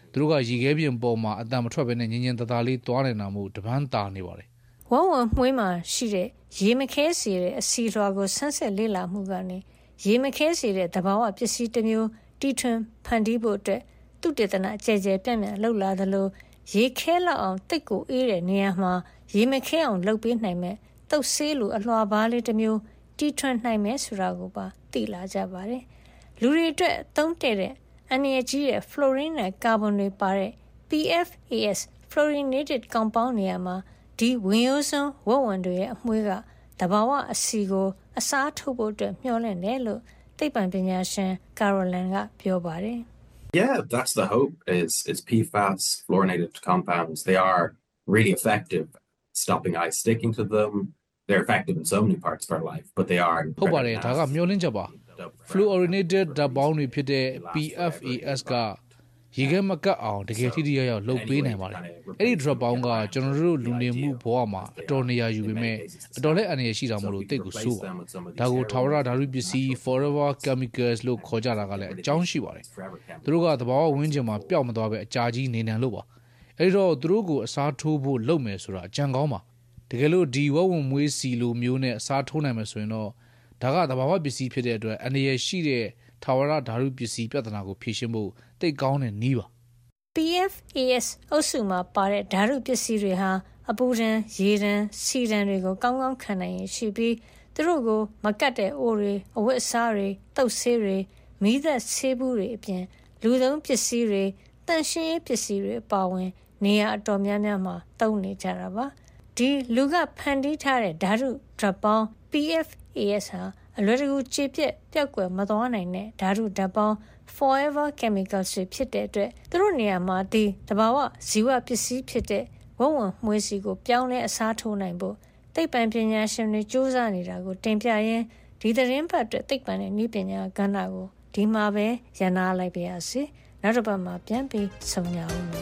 သူတို့ကရေခဲပြင်ပေါ်မှာအတန်မထွက်ဘဲနဲ့ငင်းငင်းတသားလေးသွားနေတာမို့တပန်းတာနေပါတယ်ဝဝမွှေးမှာရှိတဲ့ရေမခဲစီတဲ့အစီလွှာကိုဆန်းဆက်လေ့လာမှုကနေရေမခဲစီတဲ့သဘာဝပစ္စည်းတစ်မျိုးတီထွင်ဖန်တီးဖို့အတွက်သူတေသနာအကျယ်ကျယ်ပြန့်ပြန့်လှုပ်လာသလိုရေခဲလောက်အောင်တိတ်ကိုအေးတဲ့နေရာမှာရေမခဲအောင်လှုပ်ပေးနိုင်မဲ့တုပ်ဆေးလိုအလွှာပါးလေးတစ်မျိုးတီထွင်နိုင်မဲ့ဆိုတာကိုပါသိလာကြပါတယ်လူတွေအတွက်သုံးတဲ့တဲ့အန်ရကြီးရဲ့ fluorine နဲ့ carbon တွေပါတဲ့ P F A S fluorinated compound နေရာမှာဒီဝင်ရိုးစွန်းဝက်ဝံတွေရဲ့အမွှေးကတဘာဝအစီကိုအစားထိုးဖို့အတွက်မျှော်လင့်တယ်လို့သိပ္ပံပညာရှင် Caroline ကပြောပါတယ် Yeah, that's the hope is is P FAS fluorinated compounds. They are really effective stopping ice sticking to them. They're effective in so many parts of our life, but they are ဟုတ်ပါတယ်ဒါကမျှော်လင့်ချက်ပါ fluorinated ဓာတ်ပေါင်းတွေဖြစ်တဲ့ P F A S ကရေခဲမကတ်အောင်တကယ်ထိထိရောက်ရောက်လှုပ်ပေးနိုင်ပါတယ်အဲ့ဒီ drop ပေါင်းကကျွန်တော်တို့လူနေမှုဘဝမှာအတော်နေရာယူပေမဲ့အတော်လည်းအနေရရှိတာမလို့တိတ်ကိုစိုးပါဒါကိုထာဝရဓာတုပစ္စည်း forever chemicals လို့ခေါ်ကြတာကလည်းအကြောင်းရှိပါတယ်သူတို့ကသဘာဝဝန်းကျင်မှာပျောက်မသွားပဲအကြာကြီးနေနိုင်လို့ပါအဲ့တော့သူတို့ကိုအစားထိုးဖို့လုပ်မယ်ဆိုတာအကြံကောင်းပါတကယ်လို့ဒီဝဝမွေးစီလိုမျိုးနဲ့အစားထိုးနိုင်မယ်ဆိုရင်တော့ဒါကသဘာဝပစ္စည်းဖြစ်တဲ့အတွက်အနေရရှိတဲ့ထာဝရဓာတုပစ္စည်းပြဿနာကိုဖြေရှင်းဖို့တိတ်ကောင်းတဲ့နည်းပါ P F A S အုပ်စုမှာပါတဲ့ဓာတုပစ္စည်းတွေဟာအပူဒဏ်ရေဒဏ်ဆီဒဏ်တွေကိုကောင်းကောင်းခံနိုင်ရရှိပြီးသူတို့ကိုမကတ်တဲ့အိုးတွေအဝတ်အစားတွေတုပ်ဆေးတွေမိသက်ဆေးဘူးတွေအပြင်လူသုံးပစ္စည်းတွေတန်ရှင်းရေးပစ္စည်းတွေအပါအဝင်နေရာအတော်များများမှာသုံးနေကြတာပါဒီလူကဖန်တီးထားတဲ့ဓာတုဓာတ်ပေါင်း P F A S ဟာအလွယ်တကူခြေပြက်ပျောက်ကွယ်မသွားနိုင်တဲ့ဓာတုဓာတ်ပေါင်း forever chemicals တွေဖြစ်တဲ့အတွက်သူတို့နေရာမှာဒီတဘာဝဇီဝပစ္စည်းဖြစ်တဲ့ဝဝံမွေးစီကိုပြောင်းလဲအစားထိုးနိုင်ဖို့သိပ္ပံပညာရှင်တွေစူးစမ်းနေတာကိုတင်ပြရင်းဒီသတင်းပတ်အတွက်သိပ္ပံနဲ့နည်းပညာကဏ္ဍကိုဒီမှာပဲရန်နာလိုက်ပါရစေနောက်တစ်ပတ်မှာပြန်ပြီးဆုံကြအောင်နော်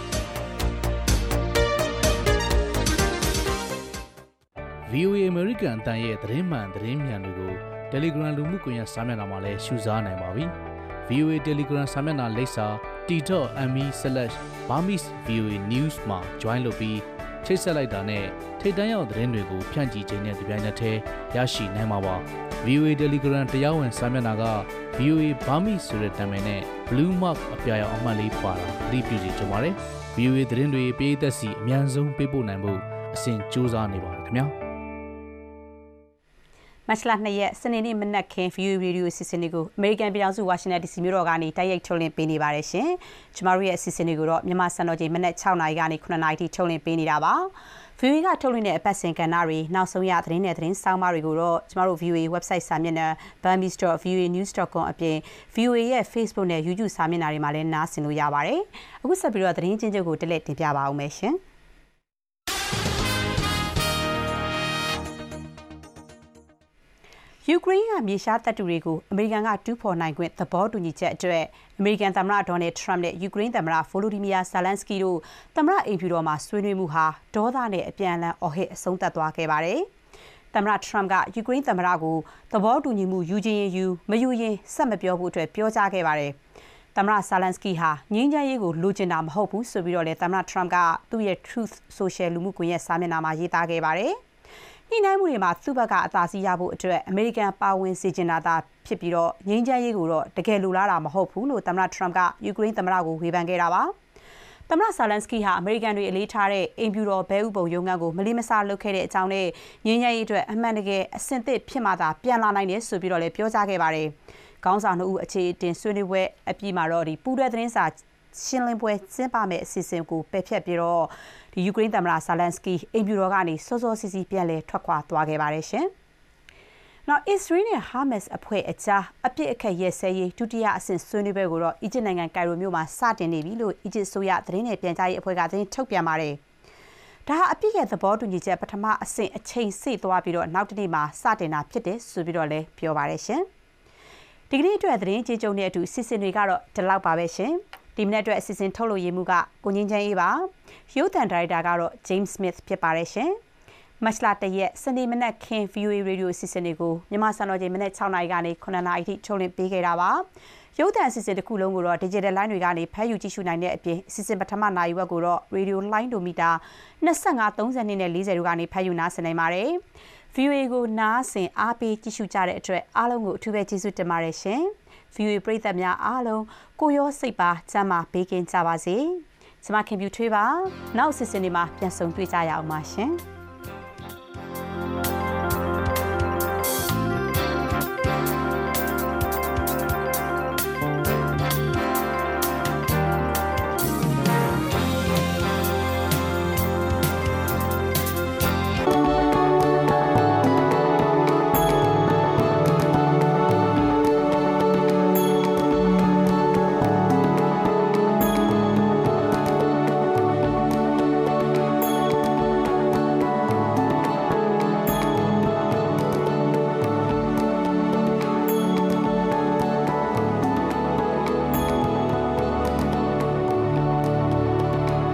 V O A American အတန်ရဲ့သတင်းမှန်သတင်းမြန်တွေကို Telegram လူမှုကွန်ရက်စာမျက်နှာမှာလည်းရှုစားနိုင်ပါပြီ။ V O A Telegram စာမျက်နှာလိပ်စာ t dot m e slash burmese v o a news မှာ join လုပ်ပြီးချိတ်ဆက်လိုက်တာနဲ့ထိပ်တန်းရောက်သတင်းတွေကိုဖြန့်ကျီခြင်းနဲ့တပြိုင်နက်တည်းရရှိနိုင်မှာပါ။ V O A Telegram တရားဝင်စာမျက်နှာက V O A Burmese ဆိုတဲ့နာမည်နဲ့ Blue Mark အပြာရောင်အမှတ်လေးပါတာသတိပြုစီကြပါတယ်။ V O A သတင်းတွေပေးသက်စီအများဆုံးပေးပို့နိုင်ဖို့အစဉ်ကြိုးစားနေပါတယ်ခင်ဗျာ။မတ်လ၂ရက်စနေနေ့မနက်ခင်း V O A Radio အစီအစဉ်တွေကိုအမေရိကန်ပြည်ထောင်စုဝါရှင်တန် D C မြို့တော်ကနေတိုက်ရိုက်ထုတ်လွှင့်ပေးနေပါတယ်ရှင်။ကျမတို့ရဲ့အစီအစဉ်တွေကိုတော့မြန်မာစံတော်ချိန်မနက်၆နာရီကနေ၇နာရီထိထုတ်လွှင့်ပေးနေတာပါ။ V O A ကထုတ်လွှင့်တဲ့အပတ်စဉ်ကဏ္ဍတွေနောက်ဆုံးရသတင်းနဲ့သတင်းဆောင်းပါးတွေကိုတော့ကျမတို့ V O A website စာမျက်နှာ burmese dot v o a news dot com အပြင် V O A ရဲ့ Facebook နဲ့ YouTube စာမျက်နှာတွေမှာလည်းနားဆင်လို့ရပါတယ်။အခုဆက်ပြီးတော့သတင်းချင်းချုပ်ကိုတက်လက်တင်ပြပါအောင်မယ်ရှင်။ယူကရိန်းကမြေရှားတပ်တူတွေကိုအမေရိကန်ကတူးဖော်နိုင်ခွင့်သဘောတူညီချက်အတွက်အမေရိကန်သမ္မတဒေါ်နယ်ထရမ့်နဲ့ယူကရိန်းသမ္မတဗိုလိုဒီမီယာဇာလန်စကီတို့သမ္မတအိမ်ဖြူတော်မှာဆွေးနွေးမှုဟာဒေါသနဲ့အပြန်အလှန်အော်ဟစ်အဆုံးသတ်သွားခဲ့ပါတယ်။သမ္မတထရမ့်ကယူကရိန်းသမ္မတကိုသဘောတူညီမှုယူခြင်းယူမယူရင်ဆက်မပြောဖို့အတွက်ပြောကြားခဲ့ပါတယ်။သမ္မတဇာလန်စကီဟာငြိမ်းချမ်းရေးကိုလိုချင်တာမဟုတ်ဘူးဆိုပြီးတော့လည်းသမ္မတထရမ့်ကသူ့ရဲ့ Truth Social လူမှုကွန်ရက်စာမျက်နှာမှာရေးသားခဲ့ပါတယ်။ညှိနှိုင်းမှုတွေမှာသူ့ဘက်ကအသာစီးရဖို့အတွက်အမေရိကန်ပါဝင်စေချင်တာသာဖြစ်ပြီးတော့ငြိမ်းချမ်းရေးကိုတော့တကယ်လိုလားတာမဟုတ်ဘူးလို့သမ္မတထရမ့်ကယူကရိန်းသမ္မတကိုဝေဖန်ခဲ့တာပါသမ္မတဇာလန်စကီဟာအမေရိကန်တွေအလေးထားတဲ့အိမ်ဖြူတော်ဘဲဥပုံရုံးခန်းကိုမလေးမစားလုပ်ခဲ့တဲ့အကြောင်းနဲ့ငြိမ်းချမ်းရေးအတွက်အမှန်တကယ်အဆင်သင့်ဖြစ်မှသာပြန်လာနိုင်တယ်ဆိုပြီးတော့လည်းပြောကြားခဲ့ပါတယ်ခေါင်းဆောင်နှစ်ဦးအခြေအတင်ဆွေးနွေးပွဲအပြီးမှာတော့ဒီပူးတွဲသတင်းစာရှင်းလင်းပွဲကျင်းပမယ့်အစီအစဉ်ကိုပယ်ဖျက်ပြီးတော့ဒီယူကရိန်းသမ္မတဇာလန်စကီအိမ်ဖြူတော်ကနေစောစောစီးစီးပြန်လည်ထွက်ခွာသွားခဲ့ပါတယ်ရှင်။နောက် Israel နဲ့ Hamas အဖွဲ့အကြားအပြစ်အခက်ရဲစဲရေးဒုတိယအဆင့်ဆွေးနွေးပွဲကိုတော့အီဂျစ်နိုင်ငံကိုင်ရိုမြို့မှာစတင်နေပြီလို့အီဂျစ်ဆိုရသတင်းနဲ့ပြန်ကြားရေးအဖွဲ့ကသတင်းထုတ်ပြန်ပါတယ်။ဒါဟာအပြစ်ရဲ့သဘောတူညီချက်ပထမအဆင့်အချိန်စေ့သွားပြီးတော့နောက်တနေ့မှာစတင်တာဖြစ်တယ်ဆိုပြီးတော့လည်းပြောပါတယ်ရှင်။ဒီကနေ့အတွက်သတင်းကြေးကြုံတဲ့အတူစီစဉ်တွေကတော့ဒီလောက်ပါပဲရှင်။ဒီမနေ့အတွက်အစီအစဉ်ထုတ်လို့ရမှုကကိုငင်းချမ်းရေးပါရုပ်သံဒါရိုက်တာကတော့ James Smith ဖြစ်ပါတယ်ရှင်မတ်လတရက်စနေမနက်ခင်း V O A Radio အစီအစဉ်တွေကိုမြန်မာစံတော်ချိန်မနက်၆နာရီကနေ9နာရီထိထုတ်လွှင့်ပေးခဲ့တာပါရုပ်သံအစီအစဉ်တစ်ခုလုံးကိုတော့ digital line တွေကနေဖမ်းယူကြည့်ရှုနိုင်တဲ့အပြင်အစီအစဉ်ပထမနာရီဝက်ကိုတော့ radio line ဒိုမီတာ25 30နဲ့40တို့ကနေဖမ်းယူနားဆင်နိုင်ပါတယ်။ ဗီအိုအေ ကိုနားဆင်အားပေးကြည့်ရှုကြတဲ့အတွက်အားလုံးကိုအထူးပဲကျေးဇူးတင်ပါတယ်ရှင်။ ဗီအိုအေ ပရိသတ်များအားလုံးကိုရောစိတ်ပါကျန်းမာဘေးကင်းကြပါစေ။ကျွန်မခင်ဗျူထွေးပါနောက်အစီအစဉ်တွေမှာပြန်ဆုံတွေ့ကြရအောင်ပါရှင်။